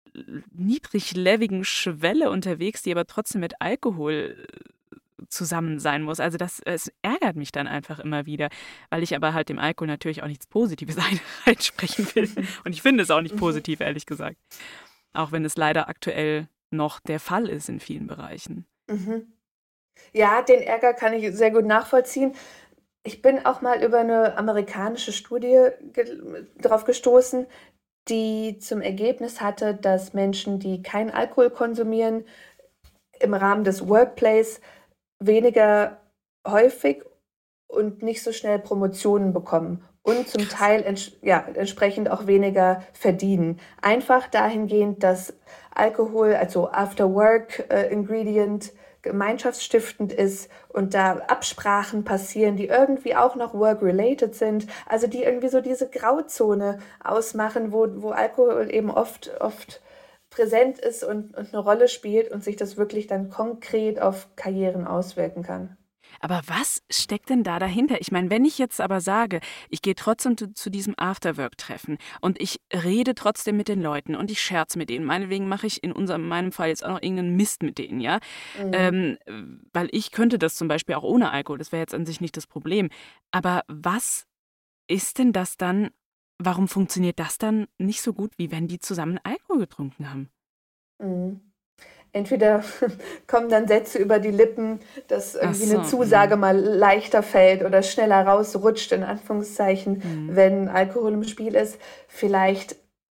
S3: niedriglevigen Schwelle unterwegs, die aber trotzdem mit Alkohol äh, zusammen sein muss? Also das, es ärgert mich dann einfach immer wieder, weil ich aber halt dem Alkohol natürlich auch nichts Positives ein- einsprechen will. Und ich finde es auch nicht
S4: Mhm.
S3: positiv, ehrlich gesagt. Auch wenn es leider aktuell noch der Fall ist in vielen Bereichen.
S4: Mhm. Ja, den Ärger kann ich sehr gut nachvollziehen. Ich bin auch mal über eine amerikanische Studie ge drauf gestoßen, die zum Ergebnis hatte, dass Menschen, die keinen Alkohol konsumieren, im Rahmen des Workplace weniger häufig und nicht so schnell Promotionen bekommen und zum
S3: Krass.
S4: Teil ents ja, entsprechend auch weniger verdienen. Einfach dahingehend, dass Alkohol, also After-Work-Ingredient, gemeinschaftsstiftend ist und da Absprachen passieren, die irgendwie auch noch work-related sind, also die irgendwie so diese Grauzone ausmachen, wo, wo Alkohol eben oft, oft präsent ist und, und eine Rolle spielt und sich das wirklich dann konkret auf Karrieren auswirken kann.
S3: Aber was steckt denn da dahinter? Ich meine, wenn ich jetzt aber sage, ich gehe trotzdem zu, zu diesem Afterwork-Treffen und ich rede trotzdem mit den Leuten und ich scherze mit denen, meinetwegen mache ich in unserem, meinem Fall jetzt auch noch irgendeinen Mist mit denen, ja?
S4: Mhm.
S3: Ähm, weil ich könnte das zum Beispiel auch ohne Alkohol, das wäre jetzt an sich nicht das Problem. Aber was ist denn das dann, warum funktioniert das dann nicht so gut, wie wenn die zusammen Alkohol getrunken haben?
S4: Mhm. Entweder kommen dann Sätze über die Lippen, dass
S3: Ach
S4: irgendwie
S3: so,
S4: eine Zusage
S3: mhm.
S4: mal leichter fällt oder schneller rausrutscht, in Anführungszeichen,
S3: Mhm.
S4: wenn Alkohol im Spiel ist. Vielleicht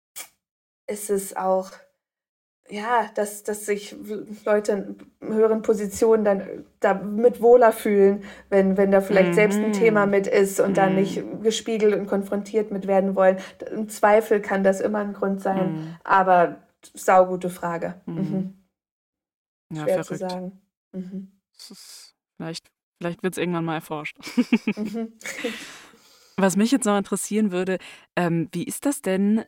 S4: ist es auch, ja, dass, dass sich Leute in höheren Positionen dann damit wohler fühlen, wenn, wenn da vielleicht selbst ein Thema
S3: Mhm.
S4: mit ist und dann
S3: Mhm.
S4: nicht gespiegelt und konfrontiert mit werden wollen. Im Zweifel kann das immer ein Grund sein,
S3: Mhm.
S4: aber saugute Frage.
S3: Mhm.
S4: Mhm.
S3: Ja,
S4: Schwer zu
S3: verrückt.
S4: sagen. Mhm.
S3: Das ist, vielleicht vielleicht wird es irgendwann mal erforscht.
S4: Mhm.
S3: Was mich jetzt noch interessieren würde, ähm, wie ist das denn?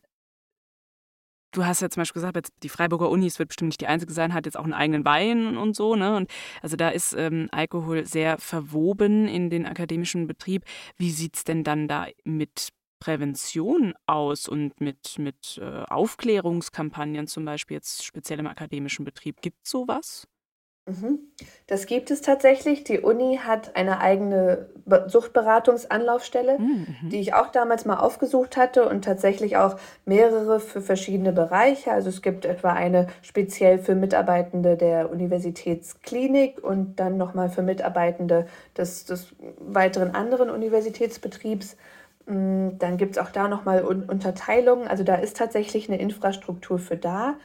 S3: Du hast ja zum Beispiel gesagt, jetzt die Freiburger Uni, es wird bestimmt nicht die einzige sein, hat jetzt auch einen eigenen Wein und so, ne? Und also da ist ähm, Alkohol sehr verwoben in den akademischen Betrieb. Wie sieht es denn dann da mit Prävention aus und mit, mit äh, Aufklärungskampagnen zum Beispiel jetzt speziell im akademischen Betrieb? Gibt es sowas?
S4: Mhm. Das gibt es tatsächlich. Die Uni hat eine eigene Be Suchtberatungsanlaufstelle,
S3: Mhm.
S4: die ich auch damals mal aufgesucht hatte und tatsächlich auch mehrere für verschiedene Bereiche. Also es gibt etwa eine speziell für Mitarbeitende der Universitätsklinik und dann nochmal für Mitarbeitende des, des weiteren anderen Universitätsbetriebs. Mm, Dann gibt es auch da nochmal Un Unterteilungen. Also da ist tatsächlich eine Infrastruktur für da.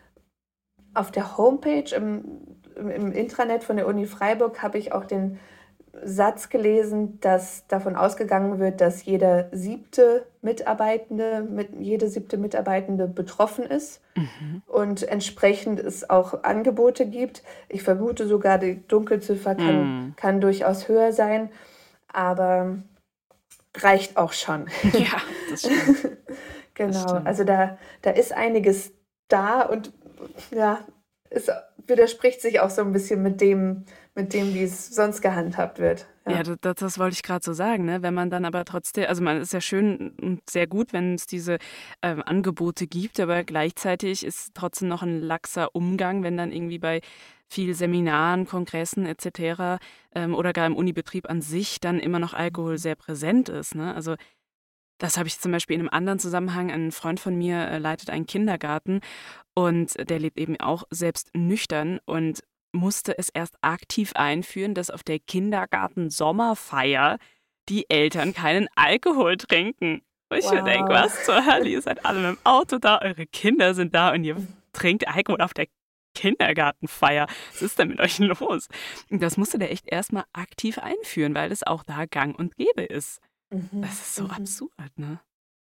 S4: Auf der Homepage im, im, im Intranet von der Uni Freiburg habe ich auch den Satz gelesen, dass davon ausgegangen wird, dass jeder siebte Mitarbeitende, mit, jede siebte Mitarbeitende betroffen ist
S3: Mhm.
S4: und entsprechend es auch Angebote gibt. Ich vermute sogar, die Dunkelziffer kann,
S3: Mhm.
S4: kann durchaus höher sein, aber reicht auch schon.
S3: Ja, das stimmt. Das
S4: Genau,
S3: stimmt.
S4: also da, da ist einiges da und ja, es widerspricht sich auch so ein bisschen mit dem, mit dem, wie es sonst gehandhabt wird.
S3: Ja,
S4: Ja.
S3: das, das wollte ich gerade so sagen, ne? Wenn man dann aber trotzdem, also man ist ja schön und sehr gut, wenn es diese ähm, Angebote gibt, aber gleichzeitig ist trotzdem noch ein laxer Umgang, wenn dann irgendwie bei viel Seminaren, Kongressen et cetera ähm, oder gar im Unibetrieb an sich dann immer noch Alkohol sehr präsent ist, ne? Also das habe ich zum Beispiel in einem anderen Zusammenhang. Ein Freund von mir äh, leitet einen Kindergarten und der lebt eben auch selbst nüchtern und musste es erst aktiv einführen, dass auf der Kindergarten-Sommerfeier die Eltern keinen Alkohol trinken. Wo ich mir denke,
S4: Wow.
S3: was zur Hölle, ihr seid alle mit dem Auto da, eure Kinder sind da und ihr trinkt Alkohol auf der Kindergartenfeier. Was ist denn mit euch los? Und das musste der echt erstmal aktiv einführen, weil es auch da gang und gäbe ist.
S4: Mhm.
S3: Das ist so
S4: Mhm.
S3: absurd, ne?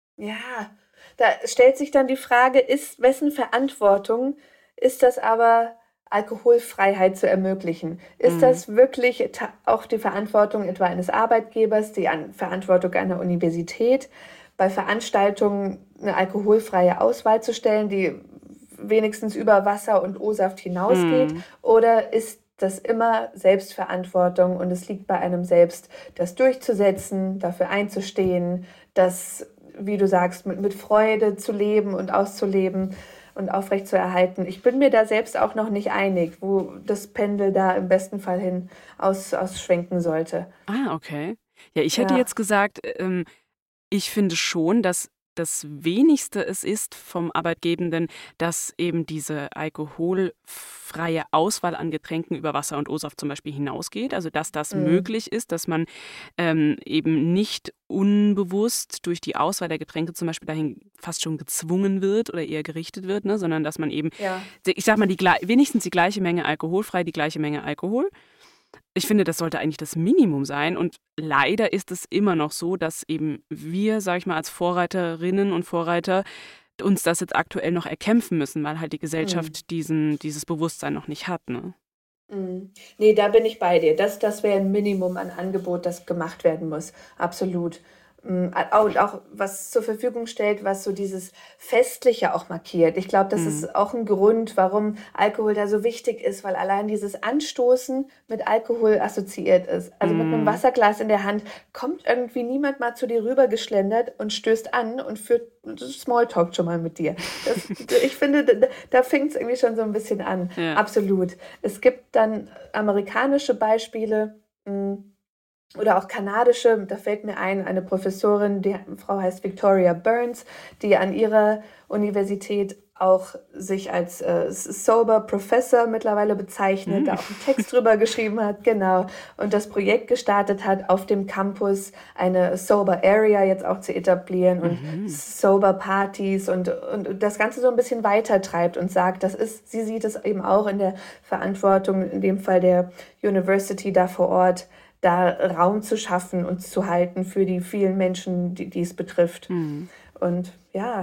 S4: Ja, da stellt sich dann die Frage, ist, wessen Verantwortung ist das aber, Alkoholfreiheit zu ermöglichen? Ist
S3: Mhm.
S4: das wirklich ta- auch die Verantwortung etwa eines Arbeitgebers, die An Verantwortung einer Universität, bei Veranstaltungen eine alkoholfreie Auswahl zu stellen, die wenigstens über Wasser und O-Saft hinausgeht?
S3: Mhm.
S4: Oder ist das immer Selbstverantwortung und es liegt bei einem selbst, das durchzusetzen, dafür einzustehen, das, wie du sagst, mit, mit Freude zu leben und auszuleben und aufrechtzuerhalten? Ich bin mir da selbst auch noch nicht einig, wo das Pendel da im besten Fall hin aus, ausschwenken sollte.
S3: Ah, okay. Ja, ich hätte
S4: Ja.
S3: jetzt gesagt, ähm, ich finde schon, dass das Wenigste es ist vom Arbeitgebenden, dass eben diese alkoholfreie Auswahl an Getränken über Wasser und O-Saft zum Beispiel hinausgeht. Also dass das
S4: Mhm.
S3: möglich ist, dass man ähm, eben nicht unbewusst durch die Auswahl der Getränke zum Beispiel dahin fast schon gezwungen wird oder eher gerichtet wird, ne? Sondern dass man eben,
S4: Ja.
S3: ich sag mal, die, gle- wenigstens die gleiche Menge alkoholfrei, die gleiche Menge Alkohol. Ich finde, das sollte eigentlich das Minimum sein. Und leider ist es immer noch so, dass eben wir, sag ich mal, als Vorreiterinnen und Vorreiter uns das jetzt aktuell noch erkämpfen müssen, weil halt die Gesellschaft diesen, dieses Bewusstsein noch nicht hat. Ne?
S4: Mhm. Nee, da bin ich bei dir. Das, das wäre ein Minimum an Angebot, das gemacht werden muss. Absolut. Mm, au- Und auch was zur Verfügung stellt, was so dieses Festliche auch markiert. Ich glaube, das
S3: Mhm.
S4: ist auch ein Grund, warum Alkohol da so wichtig ist, weil allein dieses Anstoßen mit Alkohol assoziiert ist. Also mit einem
S3: Mhm.
S4: Wasserglas in der Hand kommt irgendwie niemand mal zu dir rüber geschlendert und stößt an und führt Smalltalk schon mal mit dir. Das, ich finde, da, da fängt es irgendwie schon so ein bisschen an.
S3: Ja.
S4: Absolut. Es gibt dann amerikanische Beispiele, mm, oder auch kanadische, da fällt mir ein, eine Professorin, die Frau heißt Victoria Burns, die an ihrer Universität auch sich als äh, Sober Professor mittlerweile bezeichnet,
S3: Mhm.
S4: da auch einen Text drüber geschrieben hat, genau, und das Projekt gestartet hat, auf dem Campus eine Sober Area jetzt auch zu etablieren und
S3: Mhm.
S4: Sober Partys und, und das Ganze so ein bisschen weitertreibt und sagt, das ist, sie sieht es eben auch in der Verantwortung, in dem Fall der University da vor Ort, da Raum zu schaffen und zu halten für die vielen Menschen, die, die es betrifft.
S3: Mhm.
S4: Und ja,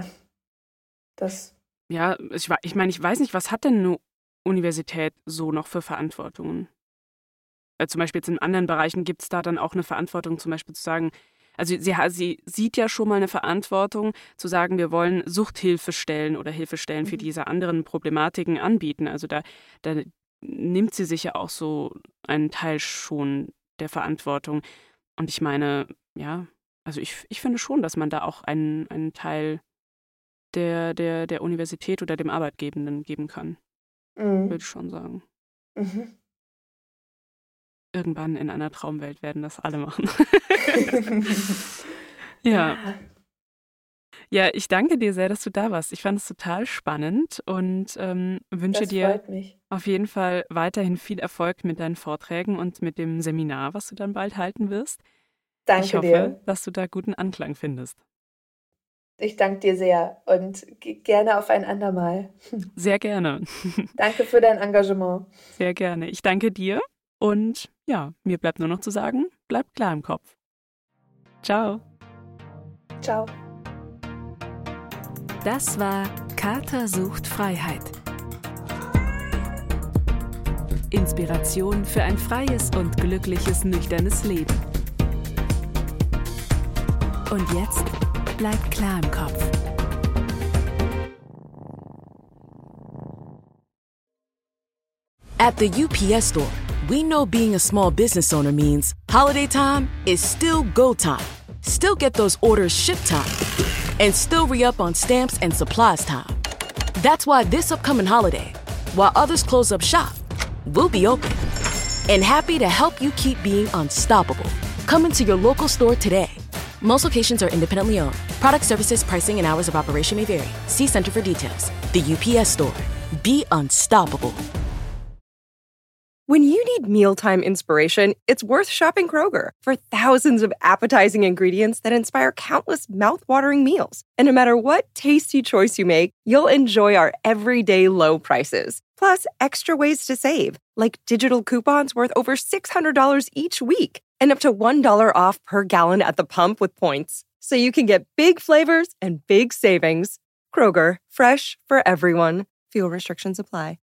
S4: das,
S3: Ja, ich, wa- ich meine, ich weiß nicht, was hat denn eine Universität so noch für Verantwortungen? Äh, zum Beispiel jetzt in anderen Bereichen gibt es da dann auch eine Verantwortung, zum Beispiel zu sagen, also sie, ha- sie sieht ja schon mal eine Verantwortung, zu sagen, wir wollen Suchthilfestellen oder Hilfestellen für
S4: Mhm.
S3: diese anderen Problematiken anbieten. Also da, da nimmt sie sich ja auch so einen Teil schon der Verantwortung. Und ich meine, ja, also ich, ich finde schon, dass man da auch einen, einen Teil der, der, der Universität oder dem Arbeitgebenden geben kann, würde
S4: mhm.
S3: ich schon sagen.
S4: Mhm.
S3: Irgendwann in einer Traumwelt werden das alle machen. Ja. Ja, ich danke dir sehr, dass du da warst. Ich fand es total spannend und ähm, wünsche
S4: Das
S3: dir
S4: freut mich.
S3: auf jeden Fall weiterhin viel Erfolg mit deinen Vorträgen und mit dem Seminar, was du dann bald halten wirst. Ich
S4: Danke
S3: hoffe,
S4: dir.
S3: dass du da guten Anklang findest.
S4: Ich danke dir sehr und ge- gerne auf ein andermal.
S3: Sehr gerne.
S4: Danke für dein Engagement.
S3: Sehr gerne. Ich danke dir und ja, mir bleibt nur noch zu sagen, bleib klar im Kopf. Ciao.
S4: Ciao.
S7: Das war Kater sucht Freiheit. Inspiration für ein freies und glückliches, nüchternes Leben. Und jetzt bleibt klar im Kopf.
S8: At the U P S Store, we know being a small business owner means holiday time is still go time. Still get those orders shipped time. And still re-up on stamps and supplies time. That's why this upcoming holiday, while others close up shop, we'll be open. And happy to help you keep being unstoppable. Come into your local store today. Most locations are independently owned. Product services, pricing, and hours of operation may vary. See Center for details. The U P S Store. Be unstoppable.
S2: When you need mealtime inspiration, it's worth shopping Kroger for thousands of appetizing ingredients that inspire countless mouth-watering meals. And no matter what tasty choice you make, you'll enjoy our everyday low prices. Plus, extra ways to save, like digital coupons worth over six hundred dollars each week and up to one dollar off per gallon at the pump with points. So you can get big flavors and big savings. Kroger, fresh for everyone. Fuel restrictions apply.